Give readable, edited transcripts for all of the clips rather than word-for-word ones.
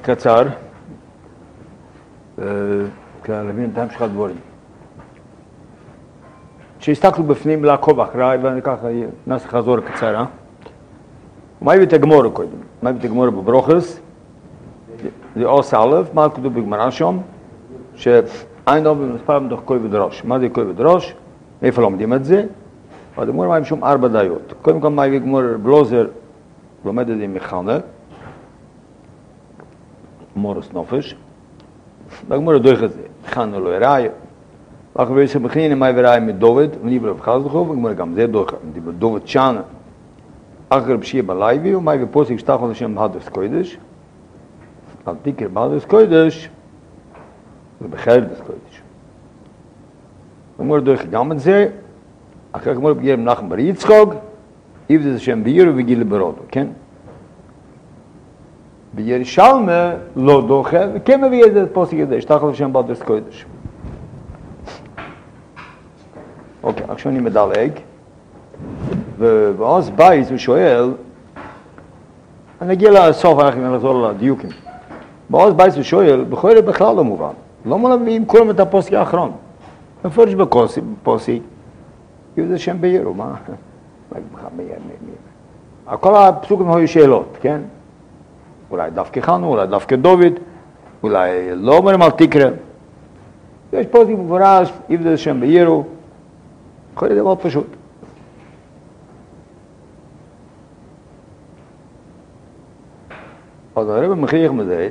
קצר, להבין את ההמשך הדבורים. שהסתכלו בפנים לעקוב אחריי, ואני ככה נעשה חזור קצר, מה הביא את הגמורה קודם? מה הביא את הגמורה בברוכס? זה אוס א', מה כתוב בגמרא שם? שאין לא במספר מתוך כוי ודרוש. מה זה כוי ודרוש? איפה לומדים את זה? והגמורה מה עם שום 4 דעות. קודם כל מה הביא גמורה בלוזר, לומד את זה מחנה, מורס נופש, והגמורה דורך את זה, חנה לא הראי, ואחר כך מכניני מה הראי מדובד, וניבר ובחז לכו, וגמורה גם זה דורך, דובד שנה, אחר פשיע בלייבי, ומה הביא פוסק שתחל לשם בהדרס קוידש, על תיקר בהדרס קוידש, ובחרדס קוידש. וגמורה דורך גם את זה, אחר כך גמורה בגיע מנחם בר יצחוק, איבד את השם בירו וגיל ברודו, כן? בירושלמה לא דוחה, וכן מביא את זה פוסק הזה, שתחל לשם בהדרס קוידש. אוקיי, עכשיו אני מדלג, ואז בייס הוא שואל, אני אגיע לסוף, אנחנו נחזור לדיוקים. ואז בייס הוא שואל, בכל בכלל לא מובן. לא מביאים כולם את הפוסק האחרון. מפורש בפוסק, זה שם בירו, מה? כל הפסוקים היו שאלות, כן? אולי דווקא חנו, אולי דווקא דוד, אולי לא אומרים על תקרא. יש פוסק מפורש, זה שם בירו, כל זה מאוד פשוט. אז הרב מכריח מזה,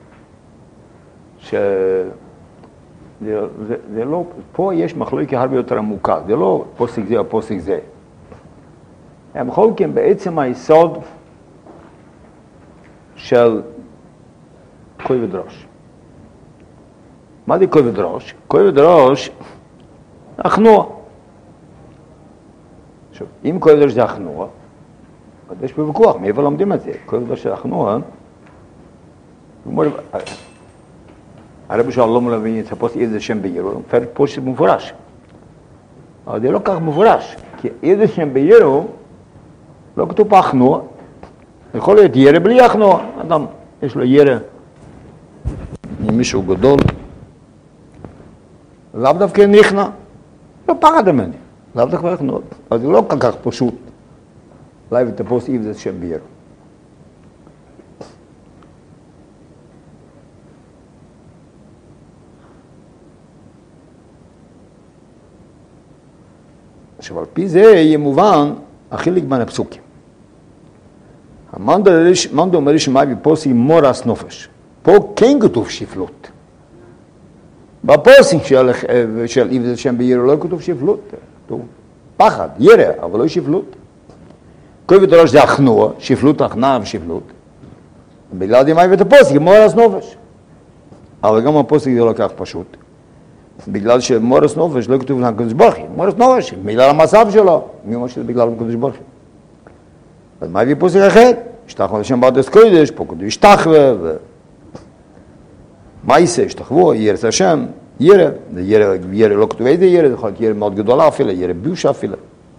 שזה לא, פה יש מחלוקת הרבה יותר עמוקה, זה לא פוסק זה או פוסק זה. הם חולקים בעצם היסוד של כוי ודרוש. מה זה כוי ודרוש? כוי ודרוש, הכנוע. עכשיו, אם כוי ודרוש זה הכנוע, אז יש פה ויכוח, מאיפה לומדים את זה? כוי ודרוש זה הכנוע, הרב שואל לא מלבין את הפוסק איזה שם בירו, פרק פוסק מפורש. אבל זה לא כך מפורש, כי איזה שם בירו לא כתוב פה הכנוע, יכול להיות ירא בלי הכנוע, אדם יש לו ירא עם מישהו גדול, לאו דווקא נכנע, לא פחד ממני, לאו דווקא הכנוע, אז זה לא כל כך פשוט להביא את הפוסק איזה שם בירו. עכשיו, על פי זה יהיה מובן החילק בין הפסוקים. המנדו אומר שמאי בפוסק מורס נופש. פה כן כתוב שפלות. בפוסק של איבד שם בירו לא כתוב שפלות. כתוב פחד, ירא, אבל לא שפלות. כוי ודרוש זה הכנוע, שפלות, הכנעה ושפלות. בגלל זה מאי את הפוסק מורס נופש. אבל גם הפוסק זה לא כך פשוט. בגלל שמורס נופש לא כתוב לקדוש ברוך הוא, מורס נופש, בגלל המצב שלו, מי אומר שזה בגלל הקדוש ברוך הוא. אז מה הביא פוסק אחר? השתחווה לשם בהדרס קוידש, פה כתוב השתחווה, מייסה, השתחוו, ירא השם, ירא, ירא לא כתוב איזה ירא, זה יכול להיות ירא מאוד גדולה אפילו, ירא ביושה אפילו.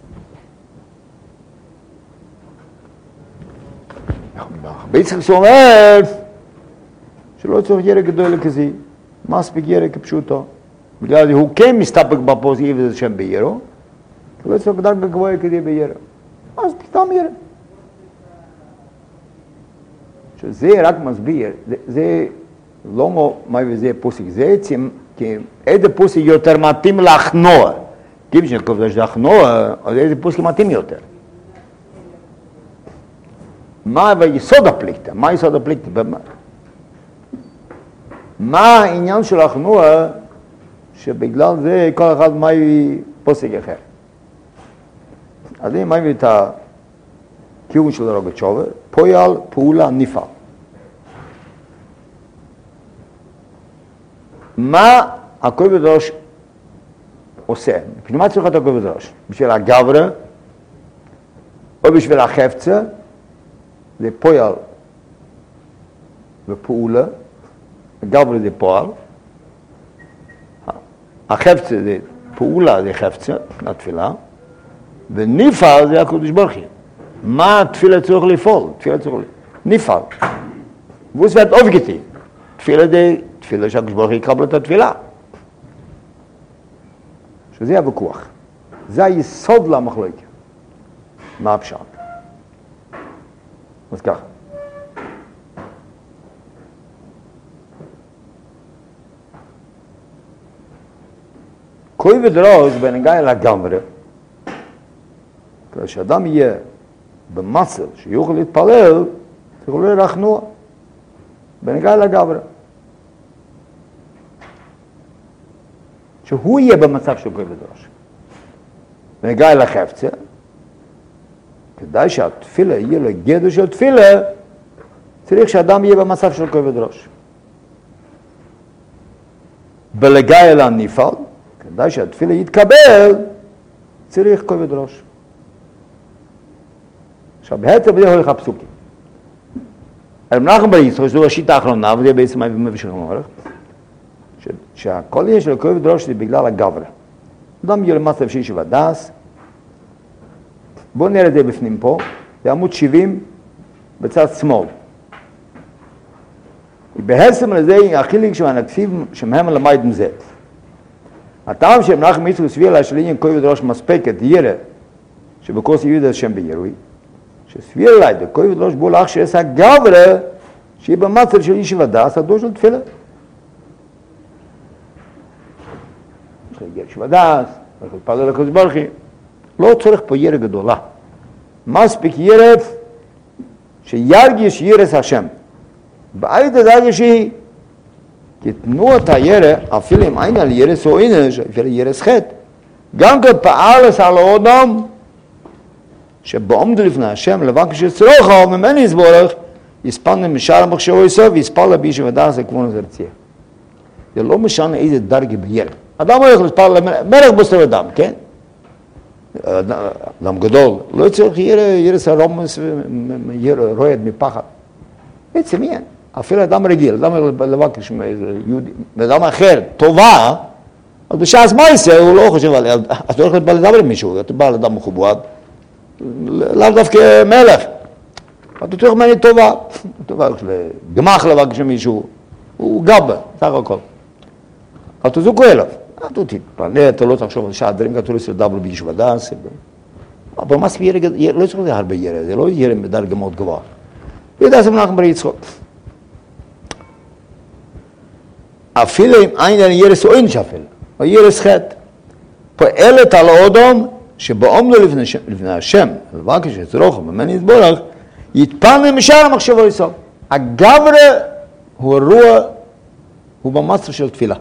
ביצחק שאומר, שלא צריך ירא גדול כזה, מספיק ירא כפשוטו. בגלל זה הוא כן מסתפק בפוסק איזה שם בירו, לא צריך דרגה גבוהה כדי בירו. אז פתאום ירא. שזה רק מסביר, זה לא מה וזה פוסק זה, כי איזה פוסק יותר מתאים להכנוע. כי כשנקרא שזה הכנוע, אז איזה פוסק מתאים יותר. מה יסוד הפליקטה? מה יסוד הפליקטה? מה העניין של הכנוע? שבגלל זה כל אחד מהי פוסק אחר. אז אם מהי את הכיוון של הרב תשובה, פועל פעולה נפעל. מה הכוי ודרוש עושה? בשביל מה צריך את הכוי ודרוש? בשביל הגברה, או בשביל החפצה, זה פועל ופעולה, הגברה זה פועל, החפצה זה פעולה, זה חפצה, התפילה, ונפעל זה הקדוש ברוך הוא. מה התפילה צריך לפעול? תפילה צריך נפעל. Wo es wird aufgetein? Tfila שהקדוש ברוך הוא יקבל את התפילה. שזה הוויכוח. זה היסוד למחלוקת. מה הפשט? אז ככה. כובד ראש בנוגע לגמרי, כשאדם יהיה במצב שיוכל להתפלל, תוכלו לרחנוע בנוגע לגמרי. שהוא יהיה במצב של כובד ראש. בנוגע לחפצה, כדאי שהתפילה יהיה לגדר של תפילה, צריך שאדם יהיה במצב של כובד ראש. בלגע לנפעל, כדאי שהתפילה יתקבל, צריך כובד ראש. עכשיו, בהתר בזה הולך הפסוקים. מנחם בר יצחק, שזו השיטה האחרונה, וזה בעצם מה מבשלם הולך, שהכל יש לכובד ראש זה בגלל הגברה. אדם יהיה למצב שיש ודס, בואו נראה את זה בפנים פה, זה עמוד 70 בצד שמאל. בהסם לזה החיליק שהנקסיב שמהם למד עם זה. הטעם שמנחם יצחק סביר לה של עניין כובד ראש מספקת ירא שבכוס יהודה השם בירוי, שסביר לה את כובד ראש בו לך שעשה גברה שהיא במצב של איש ודס, הדור של תפילה. צריך להגיע שוודס, צריך להתפלל לקדוש ברוך הוא. לא צריך פה ירא גדולה. מספיק ירא שירגיש יראת השם. בעיד הדרגה שהיא, כי תנועת הירא, אפילו אם אין על ירא סועינש, אפילו ירא סחט, גם כפעלס על האדם, שבעומדו לפני השם, לבקש שצרוכו, ממני יסבורך, יספלנו משאר המחשבו יסוף, ויספל בי שוודס לכבון הזרצייה. זה לא משנה איזה דרגה בירא. אדם הולך לספל, מלך בוסר אדם, כן? אדם גדול, לא צריך ירא סרומס, רועד מפחד. בעצם אין. אפילו אדם רגיל, אדם לבקש מיהודי, אדם אחר, טובה, אז בשעה מה יעשה, הוא לא חושב עליה, אז אתה הולך לדבר עם מישהו, אתה בא לאדם מכובד, לאו דווקא מלך, אתה צריך ממני טובה, אתה הולך לגמח לבקש מישהו, הוא גבר, סך הכל. אתה זוכו אליו, אתה תתפנה, אתה לא תחשוב על שעה דברים, אתה לא צריך לדבר ביש ודס, אבל מה סביר, לא צריך לדבר הרבה ירא, זה לא ירא בדרגה מאוד גבוה. וידע זה מנחם בר יצחק. אפילו אם אין על ירס או אין שפל, או ירס חטא, פועלת על האדם שבעומדו לפני השם, לבקש שצרוכו ממני יסבורך, יתפנה משאר המחשבו יסוף. הגברה הוא הרוע, הוא במצב של תפילה.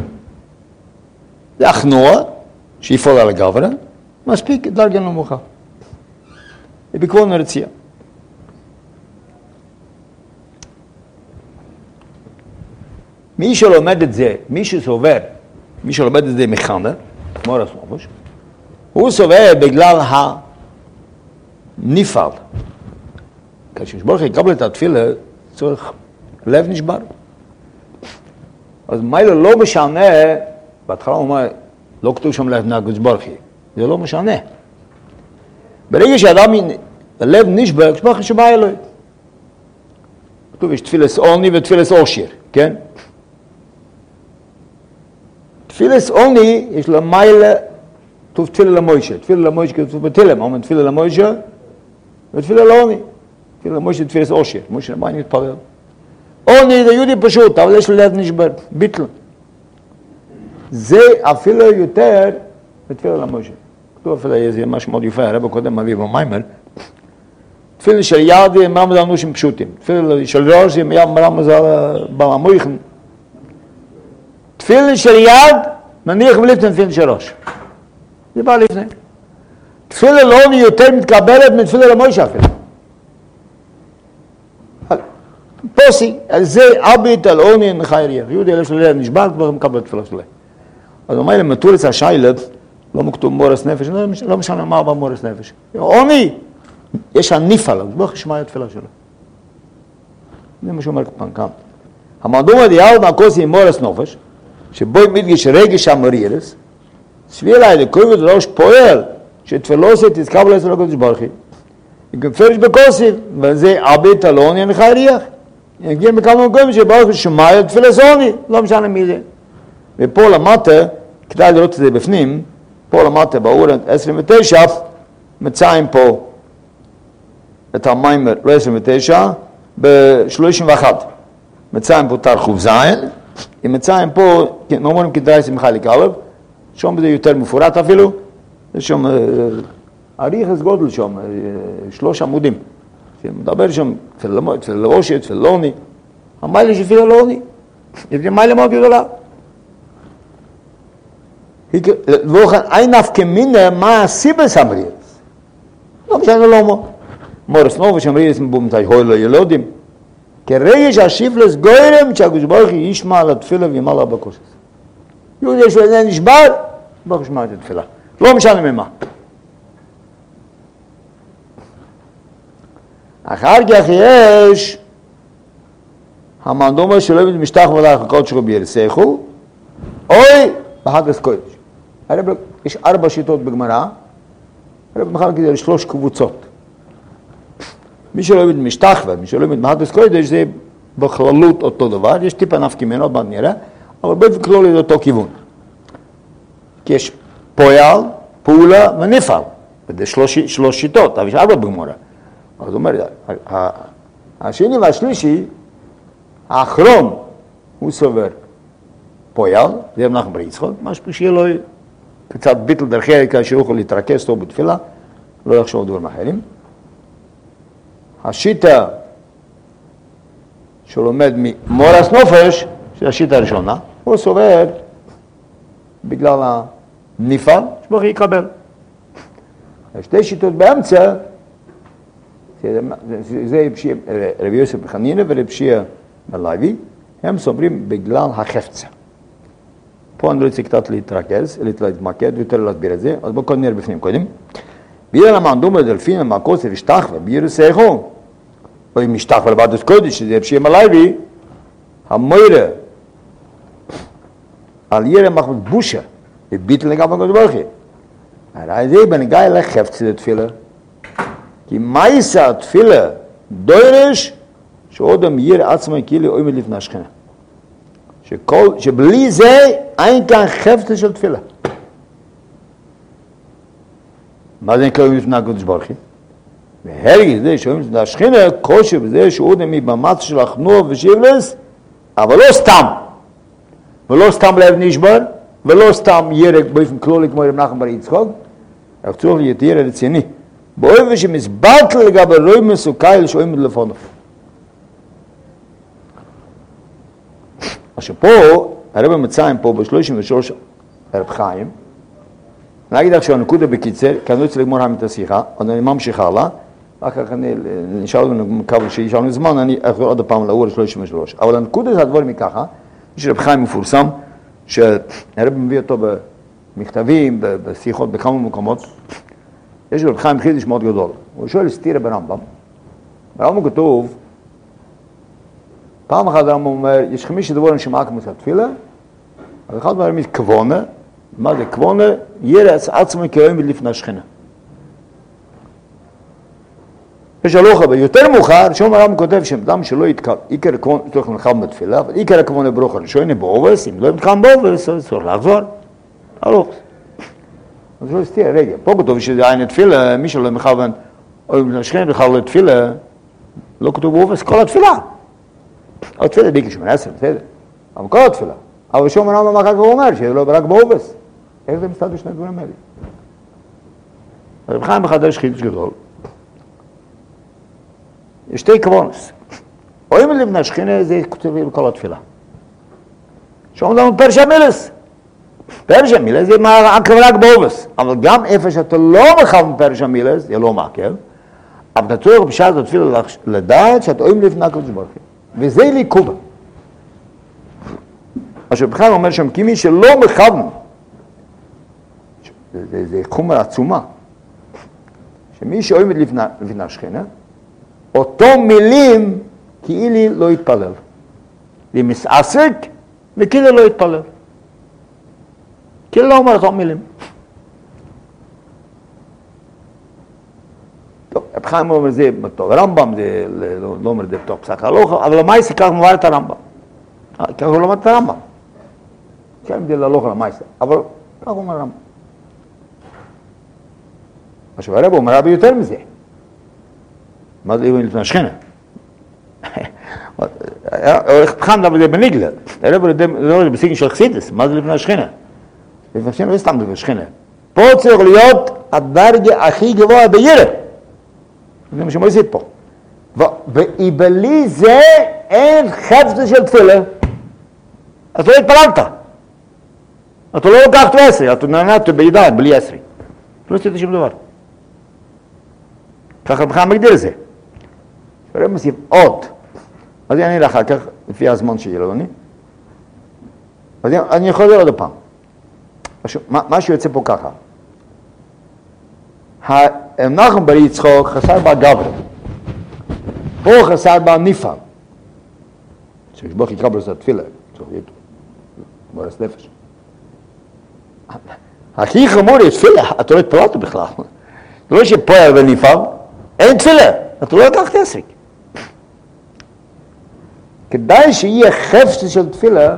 זה הכנוע, שיפול על הגברה, מספיק דרגה נמוכה. זה בקבון הרצייה. מי שלומד את זה, מי שסובר, מי שלומד את זה מחנה, מורס נפש, הוא סובר בגלל הנפעל. כשברוך יקבל את התפילה, צריך לב נשבר. אז מילא לא משנה, בהתחלה הוא אומר, לא כתוב שם לקדוש ברוך הוא, זה לא משנה. ברגע שאדם הלב נשבר, הקדוש ברוך הוא שמע אלוהים. כתוב, יש תפילת עוני ותפילת עושר, כן? תפילת עוני יש לה מיילה, כתוב תפילה למוישה. תפילה למוישה כתוב בתילם, אומרים תפילה למוישה ותפילה לעוני. תפילה למוישה תפילת עושר, מוישה למה מתפלל. עוני זה יהודי פשוט, אבל יש לו לב נשבר, ביטל. זה אפילו יותר בתפילה למוישה. כתוב אפילו זה משהו מאוד יפה, הרב הקודם מביא במיימר. תפילה של יד הם רמז על נושים פשוטים. תפילה של ראש הם רמז על במויכן. תפילה של יד מניח מלפני תפילה של ראש. זה בא לפני. תפילה לעוני יותר מתקבלת מתפילה למוישה אפילו. פוסי, על זה אבית על עוני נחי ריח. יהודי אלף של לב נשבר כבר מקבל תפילה שלהם. אז אומר להם, מטורס השיילה, לא מכתוב מורס נפש, לא משנה מה במורס נפש. עוני, יש הניפל, אז בוא נשמע את התפילה שלו. זה מה שאומר כאן. המדום הדיאל מהכוס עם מורס נפש, שבו מתגיש רגש המרירס, סביר לה, לכובד ראש פועל, שתפילוסי תתקבל אצל הקדוש ברוך הוא. היא כמפרש בכוסי, וזה אבית על עוני נחי ריח. נגיע בכמה מקום שברוך שומע תפילה זוני, לא משנה מי זה. ופה למטה, כדאי לראות את זה בפנים, פה למטה באור 29, מצאים פה את המיימר, לא 29, ב-31. מצאים פה תרחוב זין, אם מצאים פה, נאמרים כדאי שמחה לקרב, שם זה יותר מפורט אפילו, יש שם אריכס גודל שם, 3 עמודים. מדבר שם תפילה אושי, תפילה לוני, המיילה של תפילה לוני, יש מיילה מאוד גדולה. ואוכן אין אף כמינה מה הסיבס אמריאס. לא משנה למה. מורס נובו שאמריאס מבומתי הוי לא ילודים. כרגש השיפלס גוירם שהקדוש ברוך הוא ישמע על התפילה וימלא הבקושס. יהודי שזה נשבר, ברוך הוא ישמע את התפילה. לא משנה ממה. אחר כך יש המנדומה שלא יבין משטח ולך הקודש שלו בירסכו, אוי בהדרס קודש. יש 4 שיטות בגמרא, הרב מחלק את זה ל3 קבוצות. מי שלא יבין משטח ומי שלא יבין בהדרס קודש זה בכללות אותו דבר, יש טיפה נפקא מינה, עוד מעט נראה, אבל באופן כללי זה אותו כיוון. כי יש פועל, פעולה ונפעל, וזה 3 שיטות, אבל יש 4 בגמרא. אז הוא אומר, השני והשלישי, האחרון, הוא סובר פועל, זה מנחם בר יצחק, משהו שיהיה לו קצת ביטל דרכי, כאשר הוא יכול להתרכז טוב בתפילה, לא לחשוב על דברים אחרים. השיטה שהוא לומד ממורס נופש, של השיטה הראשונה, הוא סובר בגלל הנפעל, שבוך יקבל. יש 2 שיטות באמצע, זה רבי יוסף בחנינה ורבי שיעה בלוי, הם סוברים בגלל החפצה. פה אני רוצה קצת להתרכז, להתמקד ויותר להסביר את זה, אז בואו נראה בפנים קודם. בגלל המנדומה דלפין המקוסף השתחווה בירסכו, או אם השתחווה לבדוס קודש, שזה רבי שיעה בלוי, המוירה על ירא מחמוד בושה, וביטל לגבי הקדוש ברוך הוא. הרי זה בנגע לחפצה לתפילה. כי מייסה התפילה דורש שאודם ירא עצמו כאילו עומד לפני השכינה. שבלי זה אין כאן חפצה של תפילה. מה זה נקרא עומד לפני הקדוש ברוך הוא? והרגש זה שעומד לפני השכינה, קושר בזה שאודם מבמצ של החנוע ושיבלס, אבל לא סתם. ולא סתם לב נשבר, ולא סתם ירק באופן כללי כמו רב מנחם בר יצחק, רק צריך להיות ירא רציני. באופן שמסבלת לגבי רוי מסוכייל שעומד לפונו. עכשיו פה, הרב מצאים פה ב-33 הרב חיים, אני אגיד עכשיו נקודה בקיצר, כי אני לא רוצה לגמור את השיחה, אז אני ממשיך הלאה, אחר כך אני נשאל לנו כמה שיש לנו זמן, אני אחזור עוד פעם לאור 33. אבל הנקודה זה הדברים מככה, יש רב חיים מפורסם, שהרב מביא אותו במכתבים, בשיחות, בכמה מקומות, יש רב חיים חידוש מאוד גדול. הוא שואל סתירה ברמב"ם. ברמב"ם כתוב, פעם אחת הרמב"ם אומר, יש 5 דברים שמעה כמו התפילה, אבל אחד מהדברים זה כוונה. מה זה כוונה? ירא עצמו כעומד לפני השכינה. יש הלוכה, ויותר מאוחר, שם הרמב"ם כותב שאדם שלא יתקל, עיקר הכוונה, צריך לנחם בתפילה, אבל עיקר הכוונה ברוך הראשון, באובס, אם לא יתקם באובס, אז צריך לחזור. הלוך. אז לא סתיר, רגע, פה כתוב שזה עין התפילה, מי שלא מכוון, או אם נשכן בכלל לתפילה, לא כתוב באובס, כל התפילה. התפילה ביקר 18, בסדר, אבל כל התפילה. אבל שום הרמב"ם אחר כך הוא אומר, שזה לא רק באובס. איך זה מסתדר 2 דברים האלה? רב חיים מחדש חידוש גדול. יש 2 כוונס. או אם לבני השכינה זה כתוב בכל התפילה. שאומרים לנו פרשע מילס. פרשע מילס זה מעקב רק באובס. אבל גם איפה שאתה לא מכוון פרשע מילס, זה לא מעקב, אבל אתה צריך בשעת התפילה לדעת שאתה עומד לפני הקדוש ברוך הוא. וזה ליכודה. עכשיו בכלל אומר שם, כי מי שלא מכוון, זה חומר עצומה, שמי שעומד לפני השכינה, אותו מילים כאילו לא יתפלל. ומסעסק וכאילו לא יתפלל. כאילו לא אומר אותו מילים. טוב, רב חיים אומר זה טוב, הרמב"ם זה לא אומר זה טוב פסק הלוכה, אבל למעשה כך מבאר את הרמב"ם. ככה הוא לומד את הרמב"ם. כן, זה להלוכה למעשה, אבל כך הוא אומר הרמב"ם. עכשיו הרב אומר הרבה יותר מזה. מה זה לפני השכנה? חם דבר זה בניגלה. הרב זה בסיגן של חסידס, מה זה לפני השכנה? לפני השכנה לא סתם לפני השכנה. פה צריך להיות הדרגה הכי גבוה בירא. זה מה שמוסיף פה. ובלי זה אין חפץ של תפילה. אז לא התפללת. אתה לא לוקח את 10, אתה נענת בידיים בלי 10. לא עשית שום דבר. ככה בכלל מגדיר זה. הרב מוסיף עוד. אז אני אלך אחר כך, לפי הזמן שיהיה לו, אז אני יכול לראות עוד פעם. מה שיוצא פה ככה. נחום בר יצחוק חסר בה גברי. פה חסר בה ניפל. ששבוך יקבל את התפילה. מורס נפש. הכי חמור יש תפילה, אתה לא התפללת בכלל. זה לא שפועל וניפל, אין תפילה. אתה לא לקחת עסק. כדאי שיהיה חפץ של תפילה,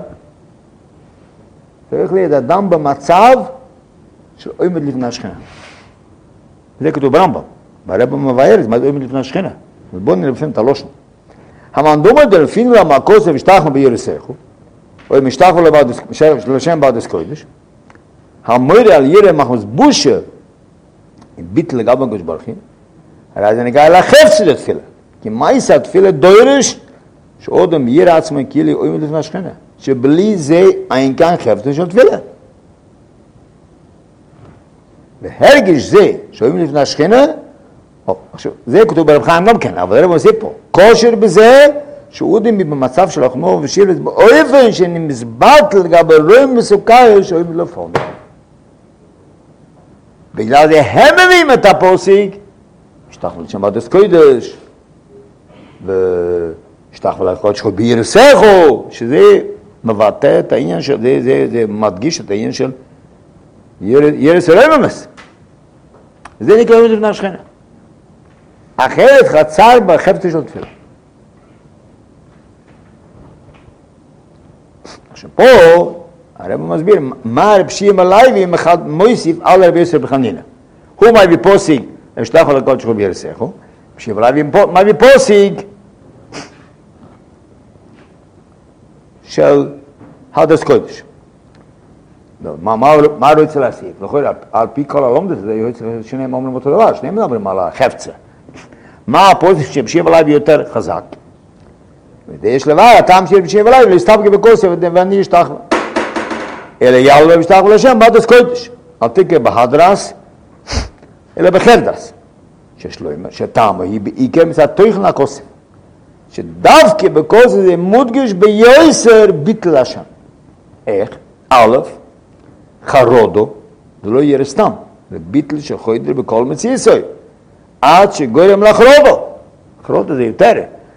צריך להיות אדם במצב של עומד לפני השכנה. זה כתוב ברמב"ם. ברמב"ם מבאר, מה זה עומד לפני השכנה? בואו נראה לפעמים את הלושן. המנדומה דלפינו למקוס ומשתחנו בירסךו, או משתחנו לשם בעדס קודש, המורי על ירא מחוס בושה, עם ביטל לגבי הקדוש ברוך הוא, הרי זה נגע לחפץ של התפילה. כי מה יעשה התפילה דורש, שאודם ירא עצמו כאילו עומד לפני השכנה. שבלי זה אין כאן חפץ של תפילה. והרגש זה שעומד לפני השכנה, זה כתוב ברב חיים גם כן, אבל הרב עושה פה. כושר בזה שאודם במצב של החמור ושירת באופן שנמסבט לגבי רום מסוכר שעומד לפעול. בגלל זה הם מביאים את הפוסיק, השתחו לשם בעדס קודש, השתחו לקודש בירסךו, שזה מבטא את העניין של, זה מדגיש את העניין של ירס הרממס. זה נקרא עומד לפני השכנה. אחרת חצר בחפץ של תפילה. עכשיו פה, הרב מסביר, מה רב שמעון הלוי מוסיף על רבי יוסף בן חנינא. הוא מביא פוסק, השתחו לקודש בירסךו, שמעון הלוי מביא פוסק של הדס קודש. מה הוא רוצה להסיק? על פי כל הלומדות, שניהם אומרים אותו דבר, שניהם מדברים על החפצה. מה הפוסק שבשמעון הלוי יותר חזק? ויש לבאר, הטעם של בשמעון הלוי, להסתפק בכוסף ואני אשתחו. אלא יעלו ושתחו לשם בהדס קודש. אל תקרא בהדרס, אלא בחרדס. שטעם היא כמצד תוכן הכוסף. שדווקא בכוסף זה מודגש ביוסר ביטל השם. איך? א', חרודו, זה לא יהיה סתם. זה ביטל שחוידר בכל מציאסוי. עד שגורם לחרודו. חרודו זה יותר.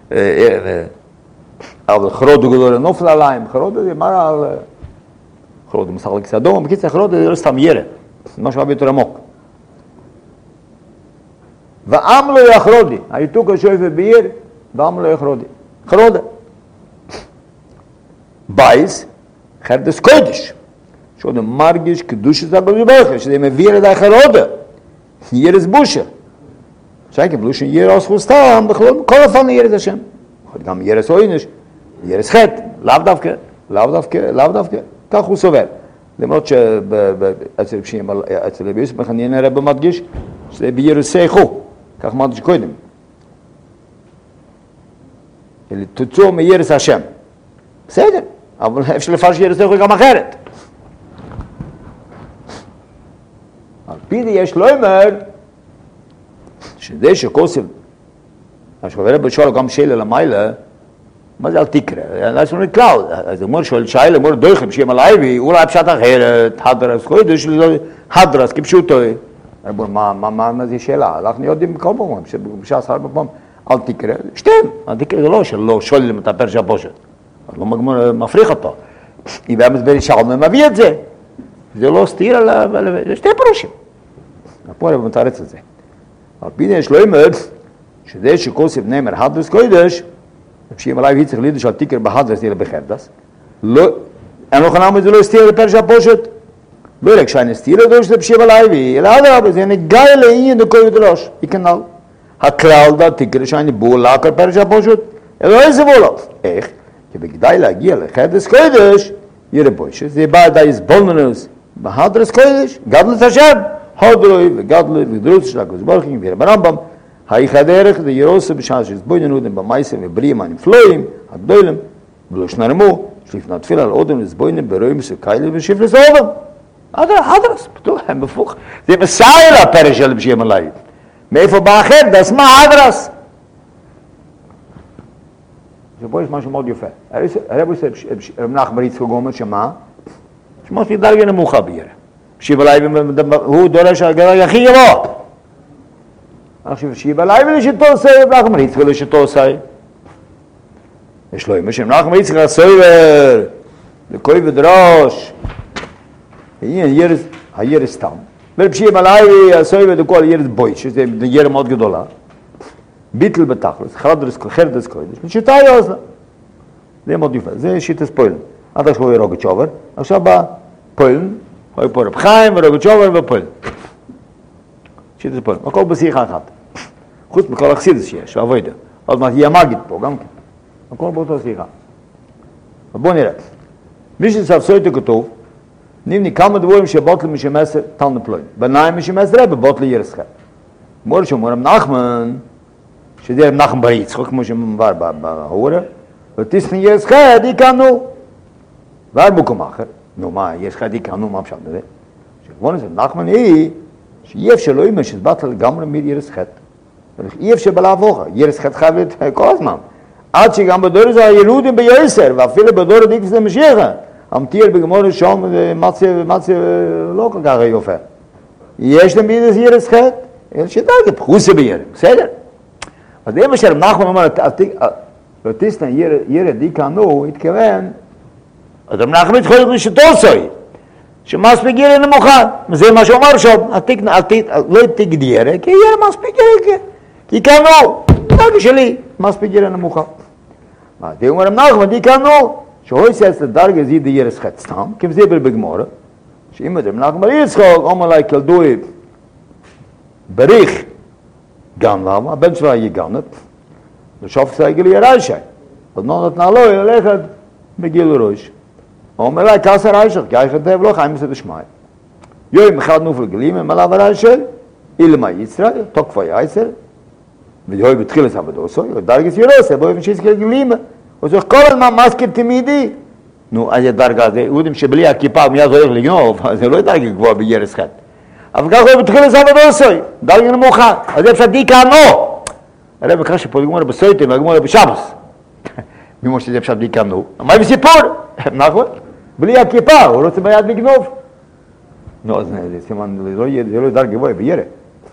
אבל חרודו גדול נופל עליהם. חרודו זה מראה על... חרודו מסך לכיס אדום. בקיצר חרודו זה לא סתם ירא. זה משהו הרבה יותר עמוק. ועם לא יחרודי. היתוק השואף בעיר, ועם לא יחרודי. חרודה. בייס, חרדס קודש. שעוד מרגיש קדושת הקדוש ברוך הוא, שזה מביא לידי חרודה. ירס בושה. שייקה בלושן ירס חוסתם, כל אופן ירס השם. גם ירס עוינש, ירס חטא, לאו דווקא, כך הוא סובר. למרות שאצל רבי יוסף בן חנינא הרב מדגיש, שזה בירסךו, כך מדגיש קודם. תוצאו מירס השם. בסדר, אבל אפשר לפרש ירסךו גם אחרת. על פי זה יש לומר, שזה שכוסף, הרב שואל גם שאלה למעלה, מה זה אל תקרא? זה לא נקלע, אז אמור שואל שאלה, אמור דויכם, שמעון הלוי, אולי פשט אחרת, הדרס קודש, הדרס כפשוטו. אמור, מה זה שאלה? אנחנו יודעים כל פעם, שבשעה הרבה פעם, אל תקרא, שתיים, אל תקרא זה לא שלא שואלים את הפרש הפושט, לא מפריך אותו. אם היה מסביר שאלה, מביא את זה, זה לא סתיר, זה שתי פרושים. פה הרב מתרץ את זה. על פי יש לא אמר, שזה שכוסף נאמר הדרס קודש, שיהיה מלאי והצליח לידוש על תיקר בהדרס תהיה בחרדס, אין לו חנם את זה לא הסתיר לפרש הפושט, לא רק שאני הסתיר לדוש זה בשיהיה מלאי, אלא אדרבה, זה נגע לעניין דקוי דרוש, יקנל. הכלל דה תיקר שאני בול להקר פרש הפושט, אלא איזה בולת. איך? כי בכדאי להגיע לחרדס קודש, יראה פושט, זה בא דה יסבולנוס בהדרס קודש, גדלת השם, הודרוי וגדלת וגדרות של הקודש ברכי, ויראה ברמב"ם, האיך הדרך זה ירוסה בשעה שסבויננודם במייסם ובריאים הנפלואים, הגדולים, ולא שנרמו, שלפני התפילה על אודם לסבוינם ברואים סוכיילים ושיפלס אודם. הדרס, פתוח, הם בפוך. זה מסייל הפרש של בשם עליי. מאיפה בא אחר? דס מה הדרס? זה פה יש משהו מאוד יפה. הרב עושה רב נחמן יצחק אומר שמה? שמה שדרגה נמוכה בירה. בשם עליי הוא דורש הגדול הכי גבוה. עכשיו שיבה לייב לשתו עושה, נחמן יצחק לשתו עושה. יש לו עם השם נחמן יצחק הסויבר, לכוי ודרוש. הירס סתם. ובשיבה לייב הסויבר דקו הירס בוי, שזה ירס מאוד גדולה. ביטל בתכלס, חרדס קודש, ושיטה יוזלה. זה מאוד יפה, זה שיטס פוילן. עד עכשיו הוא רוגצ'ובר, עכשיו בא פוילן, הוא פה רב חיים ורוגצ'ובר ופוילן. שיטס פוילן, הכל בשיחה אחת. חוץ מכל החסידס שיש, ועבודה. עוד מעט יהיה מגיד פה, גם כן. הכל באותו שיחה. בואו נראה. מי שצריך סויטו כתוב, נמני כמה דבורים שבוטל משמסר תלנה פלוין. בניים משמסר רבה בוטל ירס חד. מורה שאומר רב נחמן, שזה רב נחמן בר יצחק, כמו שמבר בהורה, ותסני ירס חד יקנו. ועד מקום אחר, נו מה, ירס חד יקנו, מה פשוט בזה? שכבון הזה, נחמן היא, שאי אפשר לא אימא שזבטל לגמרי מיר ירס חד. אי אפשר בלעבוך, ירס חד חייב כל הזמן. עד שגם בדור זה הילודים ביוסר, ואפילו בדור דיקס למשיחה. המתיר בגמור שום מציה לא כל כך יופה. יש להם בידס ירס חד? אלא שדרגה, פחוסה בירם, בסדר? אז אם אשר נחמן אומר, ותסנה ירד דיקנו, התכוון, אז נחמן התחולת לשתוסוי, שמספיק ירא נמוכה. זה מה שאומר שם, לא תגדירה, כי ירא מספיק ירא, כי קנו, דרגה שלי, מספיק ירא נמוכה. מה, זה אומר נחמן, דיקנו, שהויסי אצל דרגה זה די ירס חד סתם, כמו זה בגמור, שאם אתם נחמן יצחק, אומר לי כלדוי, בריך, גן למה, הבן שלה יגנת, ושופט זה גיל ירשי, אז נתנה לו ללכת בגיל ראש. אומר לי, כעשר רשי, כי איך כתב לו, חיים מסד השמיים. יום אחד נופל גלים, מלא ורשי, אילמה יצרה, תוקפה יצר, ויהוי בתחיל את עבודו, דרגס ירוסה, בואי ונשיסקל גלים, וזוך כל הזמן מסקר תמידי. נו, אז הדרגה הזה, יודעים שבלי הכיפה מיד הולך לגנוב, זה לא דרגה גבוהה בירס חד. אבל ככה הוא בתחיל את עבודו, דרגה נמוכה, אז אפשר דיקנו. הרי בכך שפה גמורה בסויטים וגמורה בשבוס. ממה שזה אפשר דיקנו. מה בסיפור? נכון? בלי הכיפה, הוא רוצה ביד לגנוב. נו, אז זה סימן, זה לא דרגה גבוהה בירה.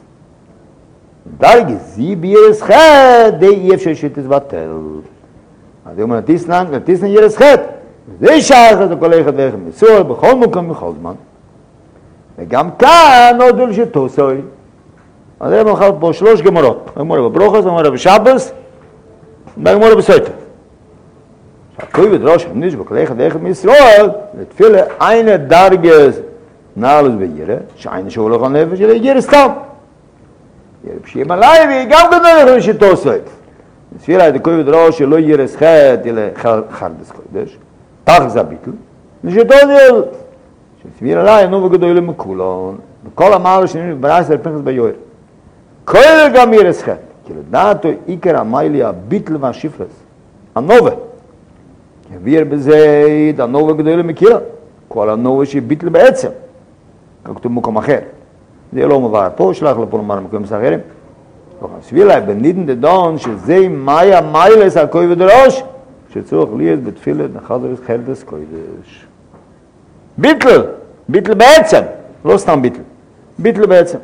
דרגה זי בירס חד, די אי אפשר שתסבטל. אז הוא אומר, תיסנן ירס חד. זה שייך את כל אחד ואחד מסור, בכל מקום בכל זמן. וגם כאן עוד לשתוסוי. אז אני אומר פה שלוש גמורות. גמורה בברוכס, גמורה בשבוס, וגמורה בסויטה. כוי ודרוש המניש בכל אחד ואחד מישראל, לתפילה eine דרגס נעלוס בירה, שאין שהוא לא יכול נפש, אלא ירה סתם. ירה פשיעים עליי, וגם גדול לשתוסוי. תפילה את כוי ודרוש שלא ירס חד, אלא חרדס קודש. תח זה ביטל. לשתוסוי. שתפילה עליי, נו וגדולים מכולון. בכל המעלה שניים ברייס על פנחס ביוער. כל גם ירס חד. כי לדעתו עיקר המיילי הביטל והשיפלס. הנובה. הביר בזה הנובה גדולים מכירה. כל הנובה שהיא ביטל בעצם. כתוב במקום אחר. זה לא מבאר פה, שלח לפה לומר מקום אחרים. סבילה, בנידן דדון, שזה מאיה מיילס על כוי ודרוש, שצורך להיות בתפילת נחדרס חלדס קוידש. ביטל, ביטל בעצם, לא סתם ביטל, ביטל בעצם.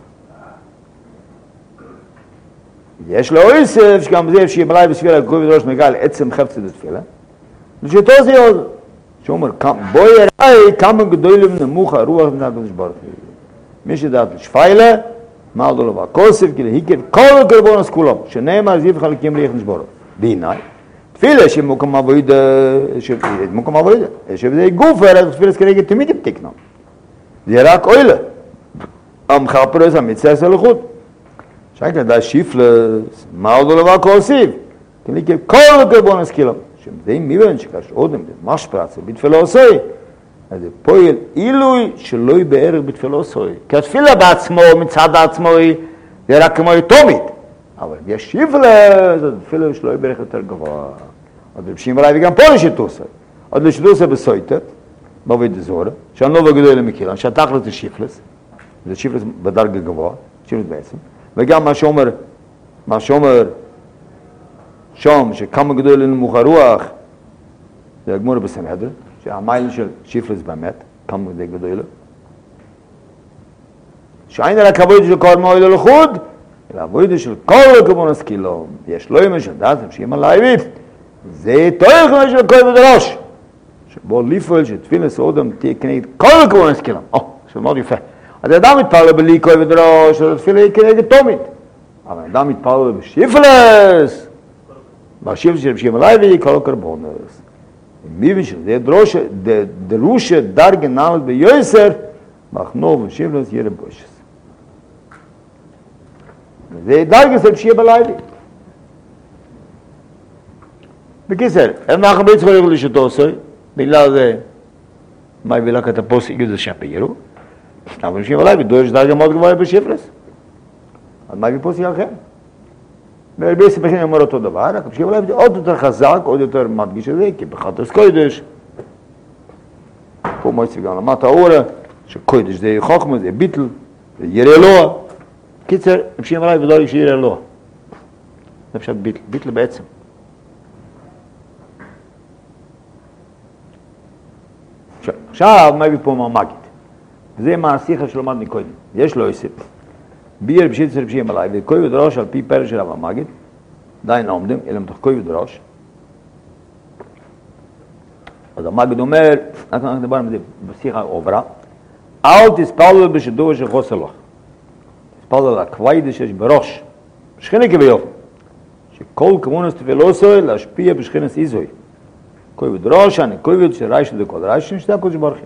יש לו איסף, שגם זה שיהיה מלאי בספילה על כוי ודרוש נגע לעצם חפצת בתפילה, ושתו זה עוד, שאומר, בואי יראי כמה גדולים נמוך הרוח בני הקדוש ברוך הוא. מי שדעת לשפיילה, מה דו לבא כוסף, כאילו היקר כל קרבונס כולם, שנאמר זיו חלקים ליך נשבורו. בעיניי, תפילה שמוקם עבודה, שזה גוף, הרי תפילה כרגע תמיד יפתקנו. זה רק אוילה. המחפרס המצע סלחות. שייקה דה שיפלס, מה דו לבא כוסף, כאילו כל קרבונס כולם. שזה מיבן שקש עודם, משפרצה, בתפילה עושוי. אז זה פועל עילוי שלא יהיה בערך בתפילה עושוי. כי התפילה בעצמו, מצד עצמו, זה רק כמו תומית. אבל יש שיפלס, אז התפילה שלא יהיה בערך יותר גבוה. אז רבשים עליי וגם פה לשיתוסה. אז לשיתוסה בסויטת, בעבוד זורה, שהנוב הגדול למקילן, שהתכלת זה שיפלס, זה שיפלס בדרגה גבוה, שיפלס בעצם, וגם מה שאומר, שום, שכמה גדול למוך הרוח, זה הגמור בסנהדרין, שהמייל של שיפלס באמת, כמה זה גדול, שאין על הכבוד של כל מועד הלכות, אלא הכבוד של כל הכבונס קילום, יש לו ימי של דעת, שיהיה מלאיבית, זה תורך מה של כובד ראש, שבו ליפול שתפילס אודם תהיה כנגד כל הכבונס קילום, זה מאוד יפה. אז האדם מתפלל בלי כובד ראש, אז התפילה היא כנגד תומית, אבל האדם מתפלל בשיפלס, בשיפלס של שיהיה מלאיבית, כל הקרבונס. מבין שזה דרושה דרגה נעלת ביוסר, מחנוב ושיפלס ירא בושס. זה דרגה של שיהיה בלילי. בקיצר, אנחנו לא צריכים לראות לשתו עושוי, בגלל זה, מה יבילה כתפוס יגוד השם פיירו, אבל שיהיה בלילי, דורש דרגה מאוד גבוהה בשיפלס. אז מה יביפוס יהיה אחר? והרבה סיפורים אומר אותו דבר, רק שיהיה בלילי עוד יותר חזק, עוד יותר מדגיש את זה, כי בחטס קודש, פה מועצת גם למטה האורה, שקודש זה חוכמה, זה ביטל, זה ירא אלוה. קיצר, שיהיה בלילי ולא שירא אלוה. זה פשוט ביטל, ביטל בעצם. עכשיו, מה הביא פה מהמגיד? וזה מעשיך שלומד מקודם. יש לו יוסף. ביר בשיט של פשיעים עליי, וכוי ודרוש על פי פרש של אב המגיד, די נעומדם, אלא מתוך כוי ודרוש. אז המגיד אומר, אנחנו נדבר על זה בשיחה עוברה, אל תספלו בשידור של חוסר לך. תספלו על הכביידה שיש בראש, בשכינה כביוב, שכל כמונס תפילוסוי להשפיע בשכינס איזוי. כוי ודרוש, אני כוי ודרוש של רייש ודקוד, רייש שנשתה קודש ברכי.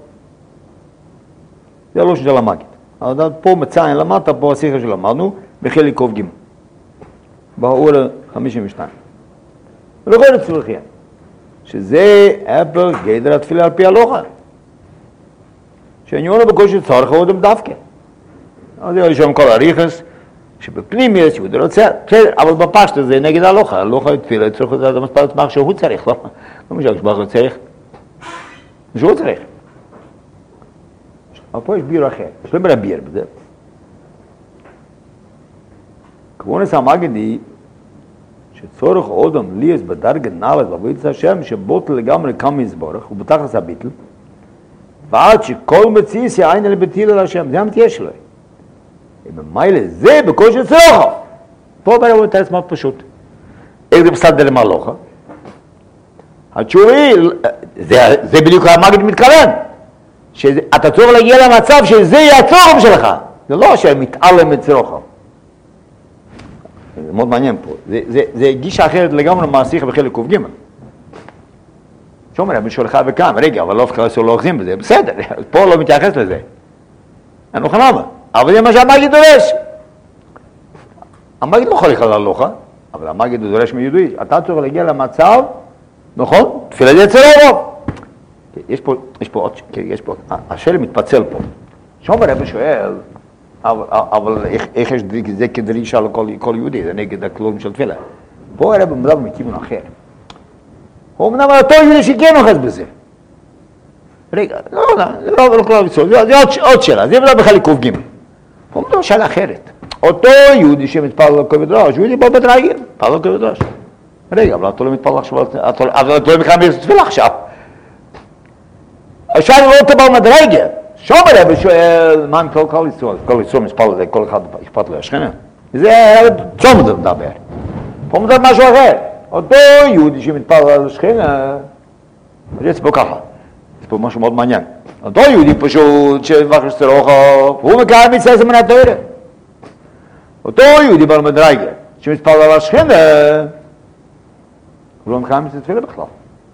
זה לא של המגיד. אבל פה מציין למטה, פה השיחה שלמדנו, בחלק קוף ג' באורה 52. ולכל הצלחיה, שזה אפל גדר התפילה על פי הלוחה. שעניונו בקושי צורך אודם דווקא. אז יש שם כל הריחס, שבפנים יש יהודה רוצה, אבל בפשט הזה נגד הלוחה. הלוחה התפילה צריך את זה מספר עצמך שהוא צריך, לא משהו שבאחר צריך. שהוא צריך. אבל פה יש ביר אחר, יש לא מראה ביר בזה. כבונס המגדי, שצורך אודם ליאס בדרגת נעלת בעבודת השם, שבוטל לגמרי קם מזבורך, ובתכלס הביטל, ועד שכל מציאס יעין אל בטיל על השם, זה המתיע שלו. במיילה זה בקושי צרוכו. פה ברב הוא תרס מאוד פשוט. איך זה בסדר למהלוכה? התשובה היא, זה בדיוק המגד מתכוון. שאתה צריך להגיע למצב שזה יהיה הצורך שלך. זה לא שמתעלם מצרוכו. זה מאוד מעניין פה. זה גישה אחרת לגמרי מעשיך בחלק קוף ג'. שאומר, אני שולחה וכאן, רגע, אבל לא אוכזים בזה, בסדר, פה לא מתייחס לזה. אין לו חנמה. אבל זה מה שהמגיד דורש. המגיד לא יכול לכלל הלוחה, אבל המגיד דורש מיהודוי. אתה צריך להגיע למצב, נכון? תפילה זה צרוכו. יש פה, השאלה מתפצל פה. שאומר רבי שואל, אבל איך יש זה כדרישה לכל יהודי, זה נגד הכלום של תפילה. פה הרבי מדבר מכיוון אחר. הוא מדבר אותו יהודי שכן אוחז בזה. רגע, לא כלל לצול, זה עוד שאלה, זה מדבר בחלק קוף ג'. הוא מדבר שאלה אחרת. אותו יהודי שמתפלל לכובד ראש, יהודי פה בדרגים, מתפלל לכובד ראש. רגע, אבל אתה לא מתפלל עכשיו, אבל אתה לא מקיים תפילה עכשיו. עכשיו לא תבל מדרגה. שומר רבי שואל, מה עם כל ישראל? כל ישראל מספר לזה, כל אחד אכפת לו השכנה. זה צום מדבר. פה מדבר משהו אחר. אותו יהודי שמתפלל על השכנה, זה פה ככה. זה פה משהו מאוד מעניין. אותו יהודי פשוט שבחר שצרוכו, הוא מקיים מצווה מן התורה. אותו יהודי בעל מדרגה, שמתפלל על השכינה, הוא לא מקיים את התפילה בכלל.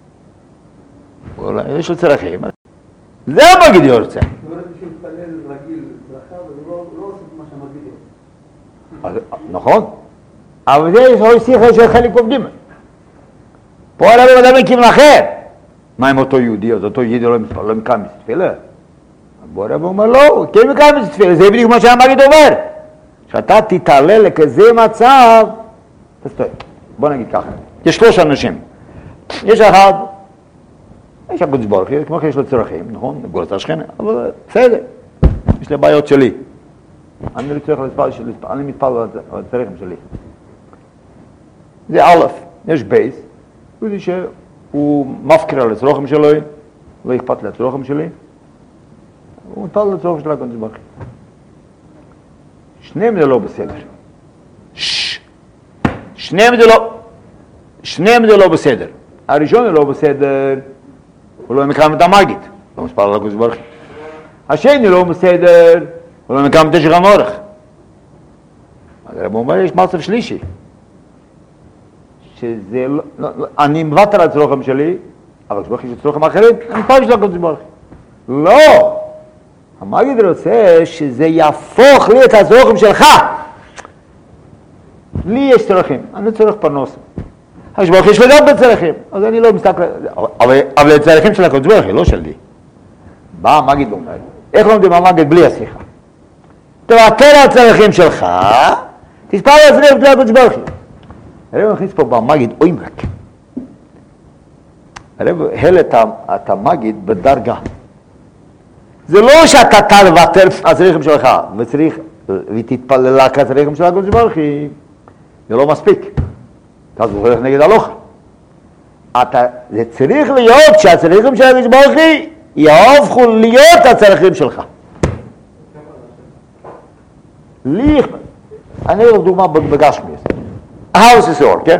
יש לו צרכים. זה המגיד יורצה. זאת אומרת שמתפלל רגיל ברכה, ולא עושה מה שהמגיד יורצה. נכון. אבל זה יש לו שיחה של חלק עובדים. פה עליו מדבר כיוון אחר. מה עם אותו יהודי? אז אותו יהודי לא מקיים את התפילה. בוא רב אומר לא, כן מקיים את התפילה. זה בדיוק מה שהמגיד אומר. שאתה תתעלה לכזה מצב, תסתוי. בוא נגיד ככה. יש 3 אנשים. יש אחד, יש הקדוש ברוך הוא, כמו שיש לו צרכים, נכון? נגור את השכנה, אבל בסדר. יש לי בעיות שלי. אני לא צריך להתפלל שלי, אני מתפלל על הצרכים שלי. זה א', יש בייס, הוא יודע שהוא מפקיר על הצרכים שלו, לא אכפת לצרכים שלי, הוא מתפלל על הצרכים של הקדוש ברוך הוא. שניהם זה לא בסדר. שניהם זה לא בסדר. הראשון זה לא בסדר, הוא לא מקיים את המגיד, לא מספר על הקדוש ברוך הוא. השני לא בסדר, הוא לא מקיים את השכם אורך. אז הרב אומר, יש מצב שלישי, שזה לא, אני מוותר על הצרכים שלי, אבל הקדוש ברוך הוא יש צרכים אחרים, אני פעם של הקדוש ברוך הוא. לא! המגיד רוצה שזה יהפוך לי את הצרכים שלך. לי יש צרכים, אני צריך פרנוס. הקדוש ברוך הוא יש לו גם בצרכים, אז אני לא מסתכל, אבל הצרכים של הקדוש ברוך הוא, לא שלי. בא המגיד אומר, איך לומדים המגיד בלי השיחה? תוותר על הצרכים שלך, תספר על הצרכים של הקדוש ברוך הוא. הרב מכניס פה במגיד עומק. הרב הל את המגיד בדרגה. זה לא שאתה תוותר על הצרכים שלך, ותתפלל על הצרכים של הקדוש ברוך הוא, זה לא מספיק. אז הוא הולך נגד הלוך. זה צריך להיות שהצרכים של הקדוש ברוך הוא יהפכו להיות הצרכים שלך. לי, אני אראה דוגמה בגשמי. ההאוס איסור, כן?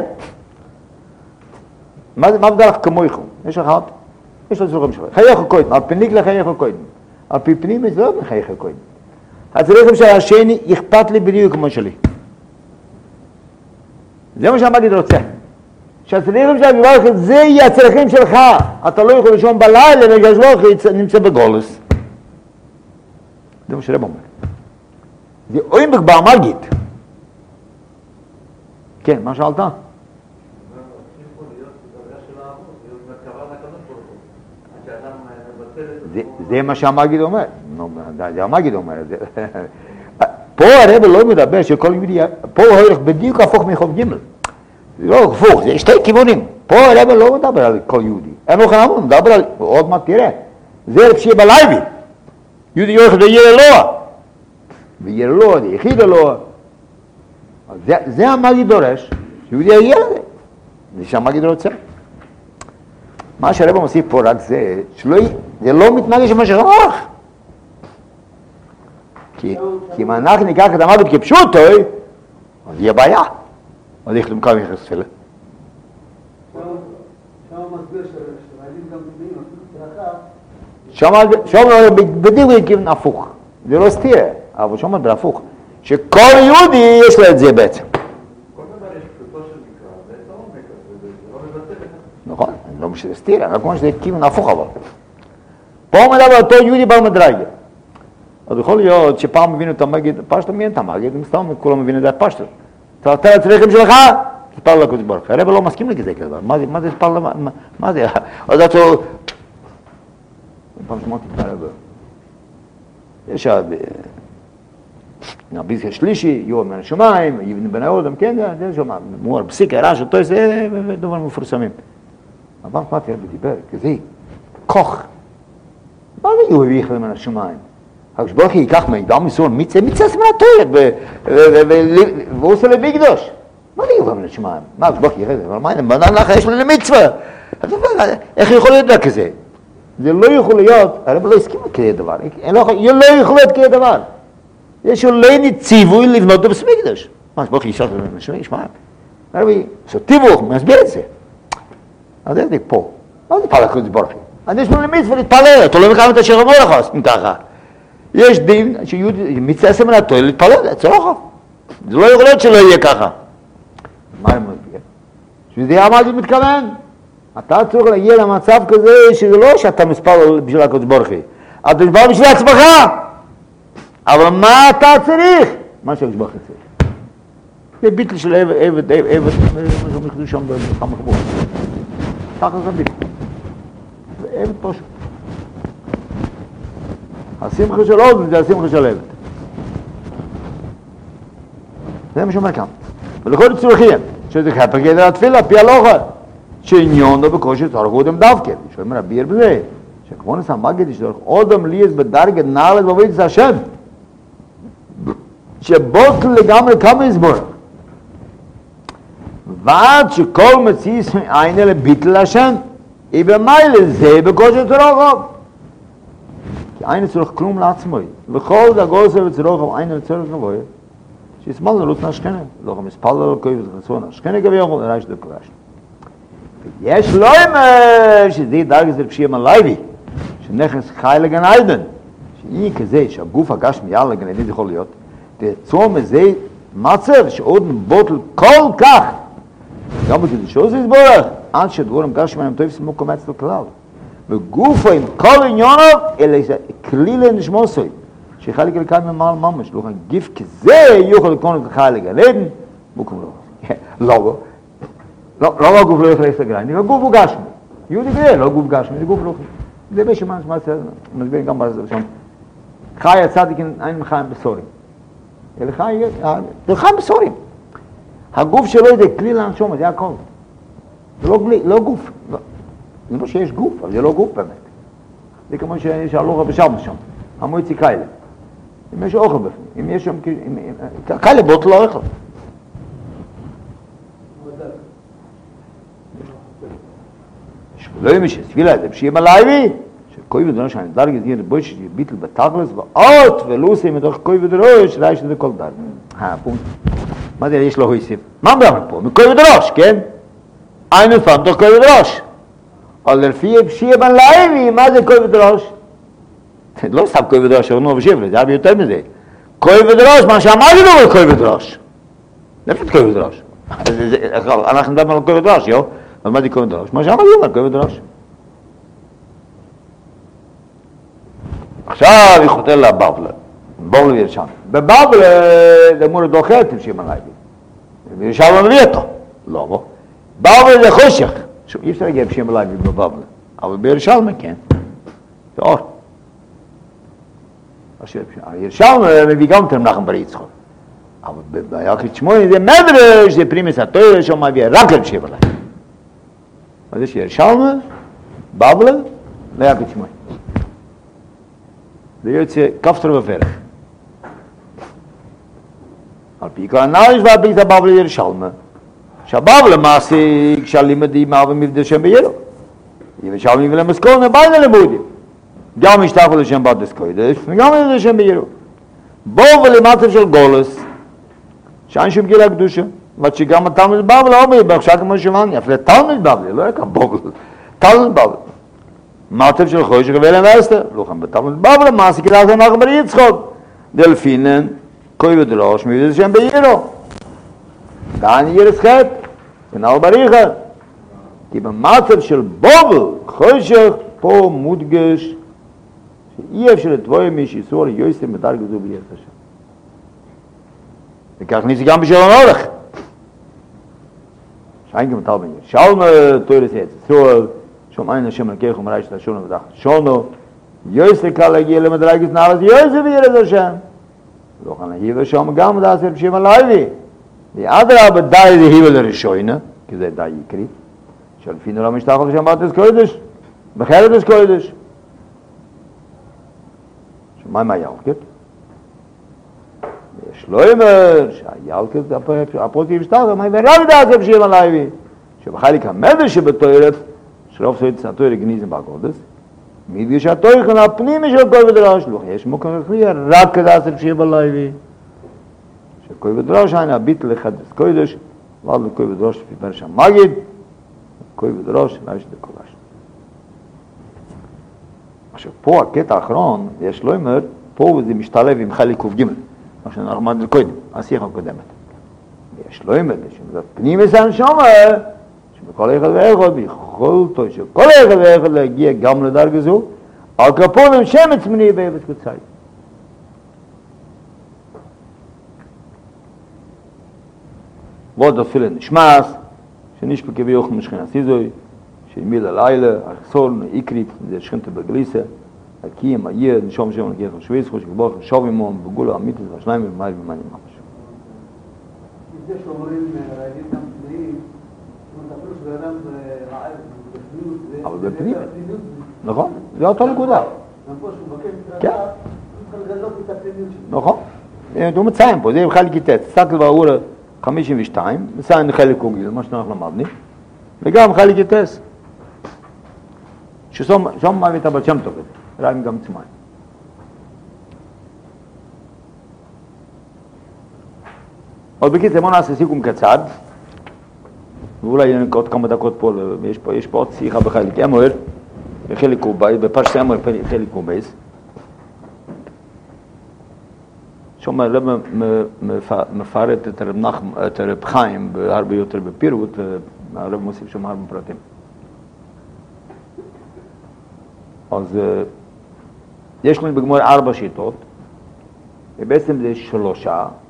מה בדרך כמויכם? יש אחד, יש לו צרכים שלך. חייך קודם, על פניק לחייך קודם. על פי פנים זה לא מחייך קודם. הצרכים של השני אכפת לי בדיוק כמו שלי. זה מה שהמגיד רוצה. שהצרכים של הקדוש ברוך הוא זה יהיה הצרכים שלך. אתה לא יכול לישון בלילה והקדוש ברוך הוא נמצא בגולס. זה מה שהרב אומר. זה עומק במגיד. כן, מה שאלת? זה מה שהמגיד אומר. זה המגיד אומר. פה הרב לא מדבר שכל יהודי, פה הוא הולך בדיוק הפוך מחוב ג' לא הפוך, זה שתי כיוונים. פה הרב לא מדבר על כל יהודי. אין לו חנמון, הוא מדבר על, עוד מעט תראה, זה רב שיהיה בלייבי. יהודי הולך ויהיה אלוה. ויהיה אלוה, זה יחיד אלוה. זה המגיד דורש, שיהודי יהיה לזה. זה שהמגיד רוצה. מה שהרב מוסיף פה רק זה, זה לא מתנגש עם מה שרוח. כי אם אנחנו ניקח את המגיד כפשוטו, אז יהיה בעיה. אז איך למקום יחס תפילה? שם מסביר שראילים גם במילים, שם בדיוק כיוון הפוך. זה לא סתיר, אבל שם מדבר הפוך. שכל יהודי יש לו את זה בעצם. כל דבר יש פשוטו של מקרא, זה עומק, זה לא מבטא לך. נכון, אני לא משנה סתיר, אני לא כמו שזה כיוון הפוך אבל. פה מדבר אותו יהודי בר מדרגה. אז יכול להיות שפעם מבינו את המגיד, פשט מבין את המגיד, מסתם כולם מבינים את הפשט. תוותר על הצרכים שלך, תתפלל לקדוש ברוך הוא. הרב לא מסכים לכזה כזה, מה זה תתפלל, מה זה? אז אתה... פעם שמעתי את הרב. יש הביז השלישי, יום מן השמיים, יבנה בן האודם, כן, זה שומע, מואר פסיק, הרעש, אותו, זה דברים מפורסמים. אבל שמעתי הרב דיבר, כזה, כוח. מה זה יהיו הביך מן השמיים? הקדוש ברוך הוא ייקח מידע מסור מצווה סמלתורת והוא עושה לבלי קדוש. מה זה יובל מן השמיים? מה הקדוש ברוך הוא יראה? אבל מה, בנם לך יש לו למצווה. איך יכול להיות דבר כזה? זה לא יכול להיות, הרב לא הסכים לכזה דבר. לא יכול להיות כזה דבר. יש אולי ציווי לבנות בבית המקדש. מה, הקדוש ברוך הוא ישאל את השמיים? ישמע. הרב עושה טיווח, מסביר את זה. אז זה פה. מה זה פעל הקדוש ברוך הוא? אז יש לו למצווה להתפלל, אתה לא מקיים את אשר אמרו לך, אם ככה. יש דין שיהודי מצווה סמלתו להתפלל, צורך. זה לא יכול להיות שלא יהיה ככה. מה אני מסביר? שזה מה אני מתכוון. אתה צריך להגיע למצב כזה שזה לא שאתה מספר בשביל הקדוש ברוך הוא. אתה מספר בשביל עצמך. אבל מה אתה צריך? מה שהקדוש ברוך הוא צריך. זה ביטל של עבד, מה שמחדו שם בכמה חבור. ככה זה ביטל. זה עבד פשוט. השמחה של עוד זה השמחה של עבד. זה מה שאומר כאן. ולכל צורכים, שזה חפר גדר התפילה, פי הלוכה, שעניון לו בקושי צורך אודם דווקא. שאומר הביר בזה, שכמו נסע מגד, שצורך אודם ליאס בדרגת נעלת בבית השם, שבוטל לגמרי כמה יסבור. ועד שכל מציס מעין אלה ביטל השם, היא במיילה זה בקושי צורך. כי אין צורך כלום לעצמו. וכל דגוסה וצורך אין צורך נבואה. שיסמל זה לוט נשכנה, לא מספל לו כוי וזכנסון נשכנה גבי יוכל, נראה שזה קורש. יש לא אומר שזה דרגה זה פשיעה מלייבי, שנכנס חי לגן עדן, שהיא כזה שהגוף הגש מיד לגן עדן יכול להיות, תצור מזה מצב שעוד בוטל כל כך, גם בקדושו זה יסבורך, עד שדבורם גש מהם טוב סמו קומץ לכלל. וגופו עם כל עניונו, אלה כלילה נשמוסוי. שחלק אל כאן ממעל ממש, לא כאן גיף כזה יוכל לקרוא את חלק על עדן, בוקם לא. לא הגוף לא יכול להסתגר, הגוף הוא גשמי. יהודי גאה, לא גוף גשמי, זה גוף לא חי. זה בשמה, מסביר גם בזה שם. חי הצדיק אין מחיים בסורים. אלה חיים בסורים. הגוף שלו זה כלי להנשום, זה הכל. זה לא גוף. זה לא שיש גוף, אבל זה לא גוף באמת. זה כמו שיש הלוכה בשם שם. המועצי קיילה. אם יש אוכל בפנים, אם יש שם, קיילה בוט לא אוכל. לא ימיש, סבילה, זה פשיעים הלייבי, שכוי ודרוש, אני דרגי זה יהיה בוי שביטל בתגלס, ואות ולוסי מתוך כוי ודרוש, ראי שזה כל דרגי. פונקט. מה זה יש לו הויסיב? מה מדבר פה? מכוי ודרוש, כן? אין מפעם תוך כוי ודרוש. אבל לפי פשיעים הלייבי, מה זה כוי ודרוש? לא סתם כוי ודרוש, שרנו ושבלה, זה היה יותר מזה. כוי ודרוש, מה שאמרתי לו על כוי ודרוש. לפי כוי ודרוש. אנחנו מדברים על כוי ודרוש, יו? אבל מה זה כוי ודרוש? מה שאמרתי לו על כוי ודרוש. עכשיו היא חותר לבבלה. בבלה וירשם. בבבלה זה אמור לדוחר את פשיעים הלייבי. וירשם לא מביא אותו. לא, בוא. בבלה זה חושך. אי אפשר להגיע פשיעים הלייבי בבבלה. אבל בירשם כן. זה אור. הירשם מביא גם יותר מנחם בר יצחק. אבל ביחד שמואל זה מדרש, זה פרימס התורה, שהוא מביא רק על פשיעים הלייבי. אז יש ירשם, בבלה, ליחד שמואל. זה יוצא כפתור ופרח. על פי כל הנאריש ועל פי זה בבלה ירשלמה. שהבבלה מעסיק שהלימדים אהבה מבדה שם בירו. ירשלמה מבלה מסכונה בינה לימודים. גם השתחו לשם בדס קודש וגם מבדה שם בירו. בואו ולמצב של גולס, שאין שום גילה קדושה. ועד שגם התלמיד בבלה אומר, בהחשק כמו שמעני, אפילו תלמיד בבלה, לא היה כאן בוגל. תלמיד בבלה. מצב של חושך ואלם ואסתר, לא כאן בתלמיד בבלה, מעסיק את זה נחם בר יצחק. דלפינן, כוי ודרוש, מבדה שם בירו. דעני ירס חט, כנעל בריחה. כי במצב של בובל, חושך, פה מודגש, שאי אפשר לתבואי מישיסור יויסם בדרגה זו בירס השם. וכך ניסי גם בשביל הנורך. שאין גם תלמיד. שלמה תוירס יצסור, שום אין השם לקח ומראי של השונו ודח שונו, יויסר קל להגיע למדרגת נעלת יויסר בירס השם. לא כאן להיבה שם גם דעשר פשיעים הלייבי. ואדרבה די זה היבה לראשוינה, כי זה די יקרי, שלפינו לא משתחל לשם בדס קודש, בחרת דס קודש. מה ילקט? יש לא אומר שהילקט, הפרוטי משתחל, מה יברק דעשר פשיעים הלייבי, שבחלק המדר שבתוירת, שרוב סויד סנטוירת גניזם בקודש, מדגיש התויכן הפנימי של כוי ודרוש, לא יש מוקר הכריע, רק כדעשר פשיעים הלייבי. כוי ודרוש אין הביט לחדס קודש, ועד לכוי ודרוש לפי פרש המגיד, כוי ודרוש להיש דקולש. עכשיו פה הקטע האחרון, יש לא אומר, פה זה משתלב עם חלק ק"ג. מה שאנחנו אמרנו קודם, השיחה הקודמת. יש לו אמת, שזה פנים וסנשמה, שבכל אחד ואחד, ביכולתו של כל אחד ואחד להגיע גם לדרגה זו, על כפונים שמץ מני באבץ קוצאי. ועוד אפילו נשמס, שנשפה כביוך משכינה סיזוי, שהמיל הלילה, החסון, איקריק, זה שכנתה בגליסה, הקים, הייר, נשום שם נגיח לשוויץ, חוש כבוך, שוב עמום, בגולו אמיתית, והשניים ומאי ומאני ממש. זה שאומרים, להגיד גם פנאים, אפילו שבאדם רעב, בפניות, אבל בפנים, נכון, זה אותו נקודה. גם פה שהוא מבקש את הרעב, הוא צריך לגלות את הפניות שלו. נכון, הוא מציין פה, זה חלק איתת, סתקל והאורה 52, מציין חלק קוגיל, מה שאנחנו למדני, וגם חלק איתת. ששום מה הייתה בת שם טוב, ראים גם צמאי. עוד בקיצר, בוא נעשה סיכום קצר, ואולי עוד כמה דקות פה, יש פה עוד שיחה בחלק אמור, בחלק קובייס, בפרשת אמור בחלק קובייס. שום הרב מפרט את הרב חיים הרבה יותר בפירוט, והרב מוסיף שם הרבה פרטים. אז יש לנו בגמור 4 שיטות, ובעצם זה 3,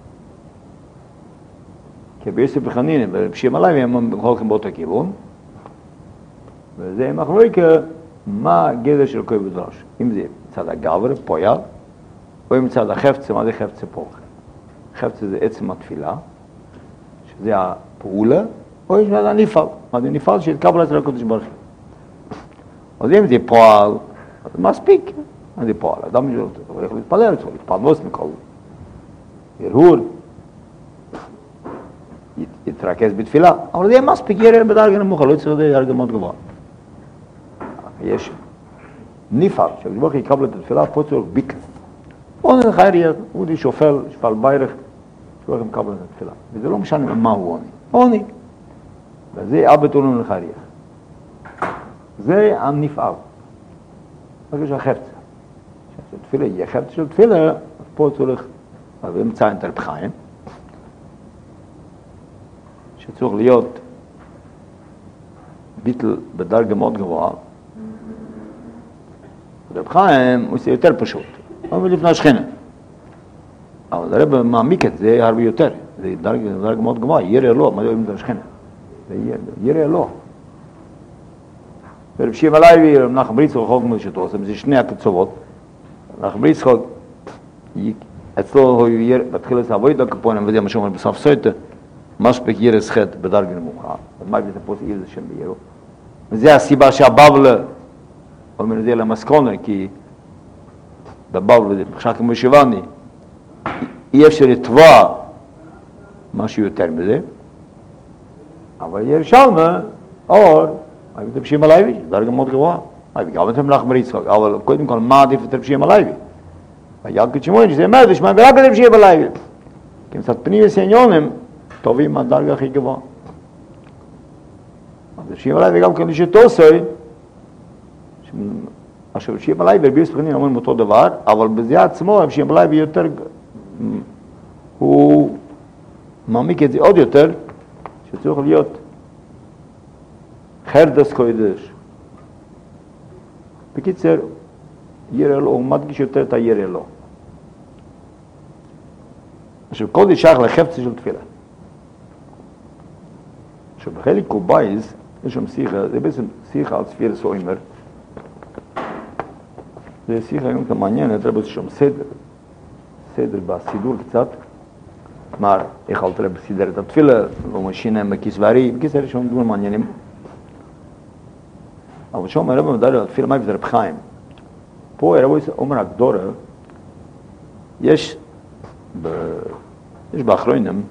כי ביוסף וחנינא ורב הלוי הם הולכים באותו כיוון, וזה מחלוקת מה הגדר של כובד ראש, אם זה מצד הגבר, פועל, או אם מצד החפצה, מה זה חפצה פולח? חפצה זה עצם התפילה, שזה הפעולה, או יש מצד הנפעל, מה זה נפעל שהתקבל אצל הקדוש ברוך הוא. אז אם זה פועל, אז מספיק, מה זה פועל? אדם הולך להתפלל, צריך להתפלמוס מכל הרהור, יתרכז בתפילה, אבל זה מספיק, יראה בדרגה נמוכה, לא צריך דרגה מאוד גבוהה. יש נפעל, שהקדוש יקבל את התפילה, פה צריך ביטל. או נחייריה, הוא די שופל ביירך, שהוא הולך לקבל את התפילה. וזה לא משנה מה הוא עוני. וזה אבא תורנו נחייריה. זה הנפעל. זה של החפצה. כשהתפילה יהיה חפצה של תפילה, אז פה צריך, אז אמצע את הרב חיים, שצריך להיות ביטל בדרגה מאוד גבוהה. הרב חיים הוא עושה יותר פשוט, אבל לפני שכינה. אבל הרב מעמיק את זה הרבה יותר, זה דרגה מאוד גבוהה, ירא לו, מה זה לפני שכינה? זה ירא לו. ורב שמעון הלוי ורב נחמן בריצקי חוק מלשתו, זה שני הקצוות. נחמן בריצקי, אצלו הוא ירא, בתחיל את העבודה כפונים, וזה מה שאומר בסוף סויטה, מספיק ירא שחט בדרגה נמוכה. אז מה זה פה זה שם בירו? וזה הסיבה שהבבלה, אומר את זה למסקונה, כי בבבלה זה מחשק כמו שבני, אי אפשר לתבוע משהו יותר מזה, אבל ירושלמה, אור, את רב שמעון הלוי, דרגה מאוד גבוהה. גם את נחמן בריצקי, אבל קודם כל מה עדיף את רב שמעון הלוי? וילקוט שמעון, שזה אומר, ושמע ורק את רב שמעון הלוי. כי מצד פנים וסעניונים, טובים מהדרגה הכי גבוהה. אז רב שמעון הלוי גם כן לשתוסוי, עכשיו רב שמעון הלוי ורבי יוסף חנינא אומרים אותו דבר, אבל בזה עצמו רב שמעון הלוי יותר, הוא מעמיק את זה עוד יותר, שצריך להיות חרדס קודש. בקיצר, ירא לו, הוא מדגיש יותר את הירא לו. עכשיו, קודש שייך לחפצה של תפילה. עכשיו, בחלק קובייס, יש שם שיחה, זה בעצם שיחה על ספירס אוימר. זה שיחה היום מעניינת, רבי שם סדר בסידור קצת. כלומר, איך אלת רבי סידר את התפילה, לא משנה מכיסברי, בקיצר יש שם דברים מעניינים. אבל שם הרב מדבר על תפילה, מה זה רב חיים? פה הרב אומר הגדורה, יש באחרונים,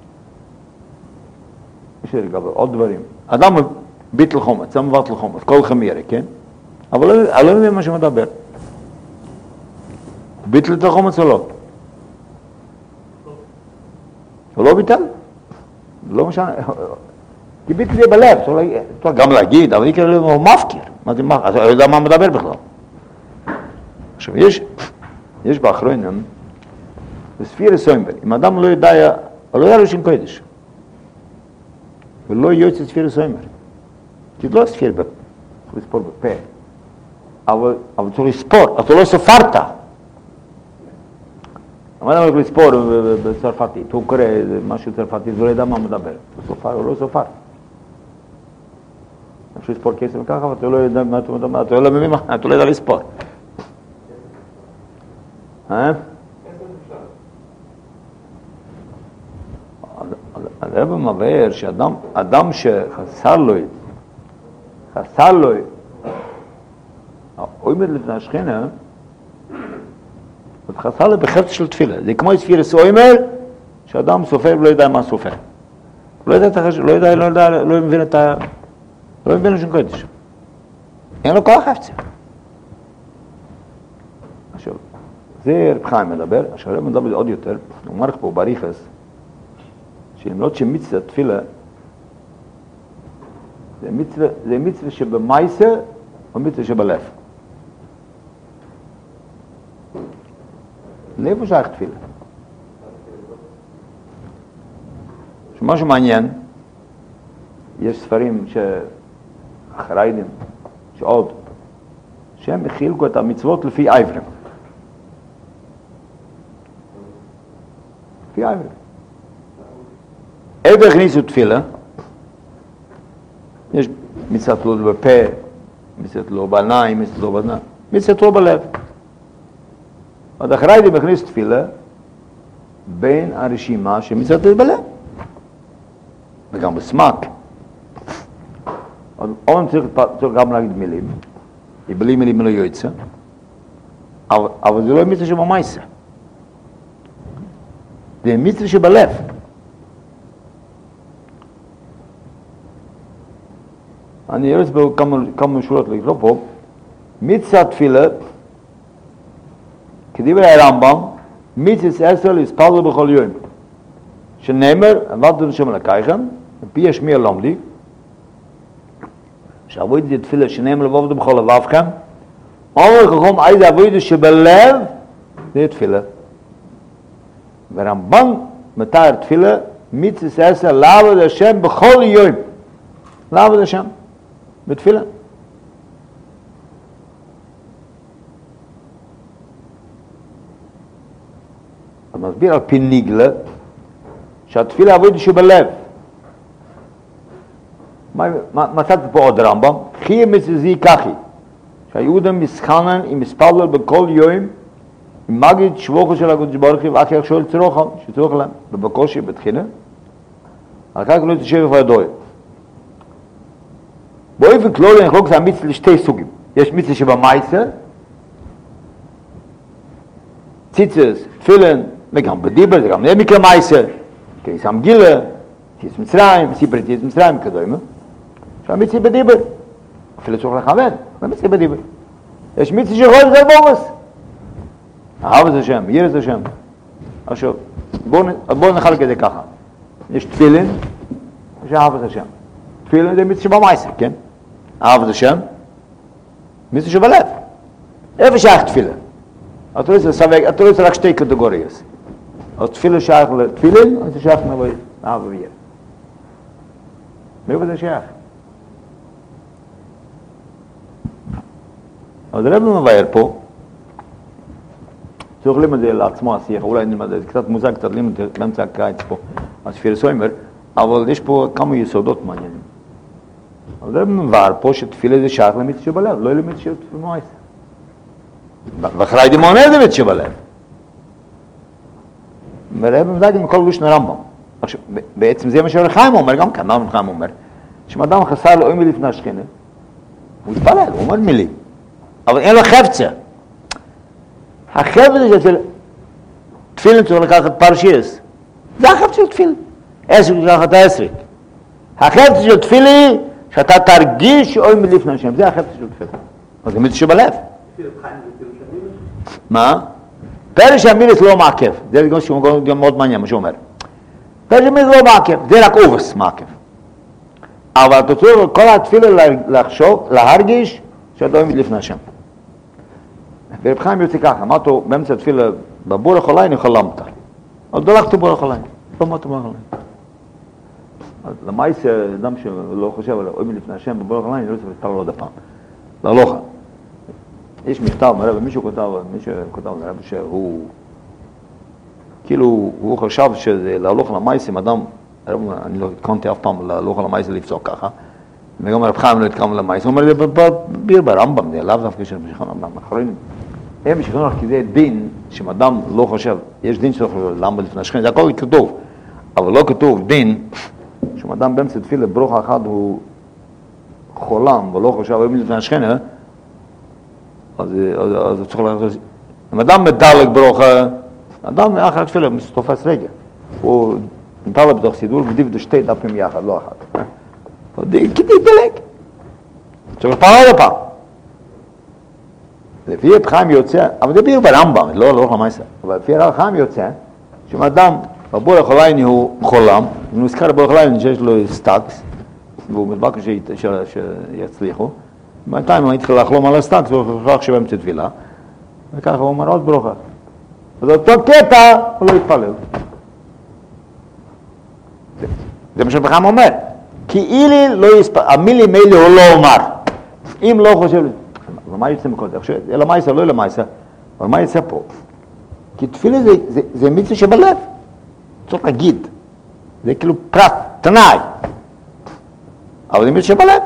יש לגבי עוד דברים. אדם ביטל חומץ, זה מבטל חומץ, כל חמירה, כן? אבל לא יודע מה שמדבר. ביטל את החומץ או לא? הוא לא ביטל? לא משנה. כי ביטל זה בלב, צריך גם להגיד, אבל יקרה לו, הוא מפקיר. מה זה מפקיר? אז הוא יודע מה מדבר בכלל. עכשיו, יש באחרונים, בספיר סוימר, אם אדם לא יודע לשון קודש, ולא יוצא ספיר סוימר, כי לא ספיר, צריך לספור בפה, אבל צריך לספור, אתה לא ספרת. אבל אדם יכול לספור בצרפתית, הוא קורא משהו צרפתית, הוא לא יודע מה מדבר, הוא לא סופר. אפשר לספור כסף ככה, ואתה לא יודע מה אתה מדבר, אתה לא יודע לספור. הרב מבאר שאדם שחסר לו, עומד לפני השכינה, חסר לו בחפץ של תפילה. זה כמו ספירס אוימר, שאדם סופר ולא יודע מה סופר. לא מבין לשון קודש. אין לו כוח חפץ. עכשיו, זה רב חיים מדבר, עכשיו רב מדבר עוד יותר, הוא אומר לך פה בריחס, שלמרות שמצווה תפילה, זה מצווה שבמייסה או מצווה שבלב. לאיפה שייך תפילה? שמשהו מעניין, יש ספרים חריידים, שעוד, שהם חילקו את המצוות לפי עברים. לפי עברים. איפה הכניסו תפילה? יש מצווה תלויה בפה, מצווה תלויה בעיניים, מצווה תלויה באוזניים, מצווה תלויה בלב. אז החריידים הכניסו תפילה בין הרשימה של מצווה תלויה בלב. וגם בסמק. עוד צריך גם להגיד מילים, בלי מילים לא יוצא, אבל זה לא מצווה שבמייסה. זה מצווה שבלב. אני ארץ בכמה שורות לקרוא פה, מצווה תפילה, כדברי הרמב"ם, מצווה 10 להספלל בכל יום, שנאמר, עבדתם לשם אלוקיכם, פי השמיע לומדי, שעבוד את תפילה שנאמר לבובדו בכל לבבכם, אומר כחום איזה עבוד שבלב, זה תפילה. ורמב"ן מתאר תפילה, מצווה 10 לעבוד השם בכל יום. לעבוד השם, בתפילה. אז מסביר על פי ניגלה, שהתפילה עבוד שבלב. מצאתי פה עוד רמב"ם, חי מצווה זי כחי, שהיהודים מסחנן עם מספלל בכל יום, עם מגיד שבוכו של הקדוש ברוך הוא, ואחר שואל שצרוך להם, ובקושי בתחילה, על כך לא תשב איפה הדוי. באופן כללי נחלוק את המצווה לשתי סוגים. יש מצווה שבמייסה, ציצס, תפילין, וגם בדיבר, זה גם מקרה מייסה, כיסם גילה, יציאת מצרים, סיפר יציאת מצרים כדומה, שהמצווה בדיבר, אפילו צריך לכוון, המצווה בדיבר. יש מצווה שיכול לזה בובס. אהבת השם, יראת השם. עכשיו, בואו נחלק את זה ככה. יש תפילין, יש אהבת השם. תפילין זה מצווה שבמייסה, כן? אהבת השם, מצווה שבלב. איפה שייך תפילין? אתה לא רוצה רק שתי קטגוריות. אז תפילין שייך לתפילין, או זה שייך לאהבה ויראה. מאיפה זה שייך? אז הרב מבאר פה, צריך ללמד את זה לעצמו השיח, אולי נלמד את זה, קצת מוזר, קצת ללמד באמצע הקיץ פה, הספיר סוימר, אבל יש פה כמה יסודות מעניינים. אז הרב מבאר פה שתפילה זה שייך למצווה שבלב, לא למצווה שבמייסה. ואחרי דמונה זה מצווה שבלב. והרב מבאר עם כל גוש הרמב"ם. עכשיו, בעצם זה מה שרב חיים אומר, גם כאן, רב חיים אומר, שאם אדם חסר לו מילים לפני השכינה, הוא יתפלל, הוא אומר מילים, אבל אין לו חפצה. החפצה של תפילין צריך לקחת פרשיס, זה החפצה של תפילין. עסק לקחת העסק. החפצה של תפילין, שאתה תרגיש שאוי מילים לפני השם, זה החפצה של תפילין. אז זה מצווה שבלב. מה? פרש המירס לא מעכב, זה גם מאוד מעניין מה שהוא אומר. פרש המירס לא מעכב, זה רק אובס מעכב. אבל אתה צריך כל התפילה לחשוב, להרגיש שאתה עומד לפני השם. ורב חיים יוצא ככה, אמרתו באמצע התפילה, בבורך אולי חלמת. אז דולקת ברוך הליים, לא אמרת ברוך הליים. אז למעשה, אדם שלא חושב על אוהבים לפני השם בברוך הליים, אני לא צריך להתפלל עוד הפעם. להלוכה. יש מכתב מרב, מישהו כותב מרב שהוא, כאילו, הוא חשב שזה להלוך למעשה, אדם, אני לא התכונתי אף פעם להלוך למעשה לפסוק ככה, וגם הרב חיים לא התכוון למעשה, הוא אומר לי, ביר ברמב"ם, זה לאו דווקא של משכון אדם, אחרים, הם משכון לך, כי זה דין, שאם אדם לא חושב, יש דין שלא חושב, למה לפני השכן, זה הכל כתוב, אבל לא כתוב דין, שאם אדם באמצע תפילה, ברוך אחד הוא חולם, ולא חושב, אוהבים לפני השכן, אז הוא צריך להחזיר. אם אדם מדלג ברוך, אדם אחר תפילה, תופס רגע, הוא נטל בתוך סידור, ודיב שתי דפים יחד, לא אחת. כדי דלג. צריך לפעול עוד הפעם. לפי רב חיים יוצא, אבל זה ביר ברמב"ם, לא למעשה, אבל לפי רב חיים יוצא, שאם אדם, בבורך הלילה הוא חולם, הוא נזכר בבורך הלילה שיש לו סטאקס, והוא מתבקש שיצליחו, בינתיים הוא התחיל לחלום על הסטאקס, והוא חושב שבאמצע תפילה, וככה הוא אומר עוד ברוכה. אז אותו קטע הוא לא יתפלל. זה מה שרב חיים אומר. כאילו לא יספר, המילים האלה הוא לא אומר. אם לא חושב, למה יוצא מכל זה? למה יצא, לא למה יצא, אבל מה יצא פה? כי תפילה זה מצווה שבלב. צריך להגיד. זה כאילו פרט, תנאי. אבל זה מצווה שבלב.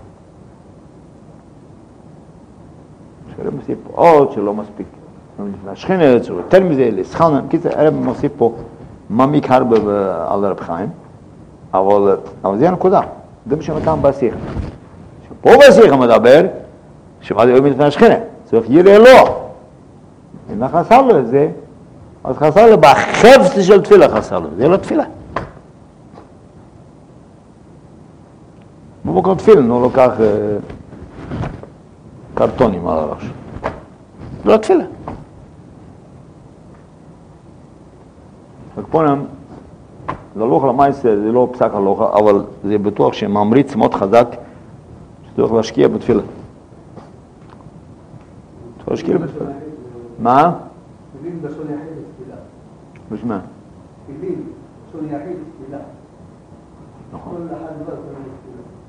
שלא מוסיף פה עוד, שלא מספיק. השכנה, צריך יותר מזה, לסחנה. קיצר, הרב מוסיף פה מעמיק הרבה על הרב חיים. אבל זה הנקודה, זה מה שמתם בשיחה. שפה בשיחה מדבר, שמה זה אוהבים לפני השכנה, צריך יראה לו. אם חסר לו את זה, אז חסר לו בחפץ של תפילה חסר לו, זה לא תפילה. במקום תפילה, הוא לוקח קרטונים על הראש. זה לא תפילה. וכפונם, להלוך למעשה זה לא פסק הלוכה, אבל זה בטוח שממריץ מאוד חזק שצריך להשקיע בתפילה. צריך להשקיע בתפילה. מה? תפילין לשון יחיד בתפילה. בשמה? תפילין לשון יחיד בתפילה. נכון. כל אחד דבר בתפילה.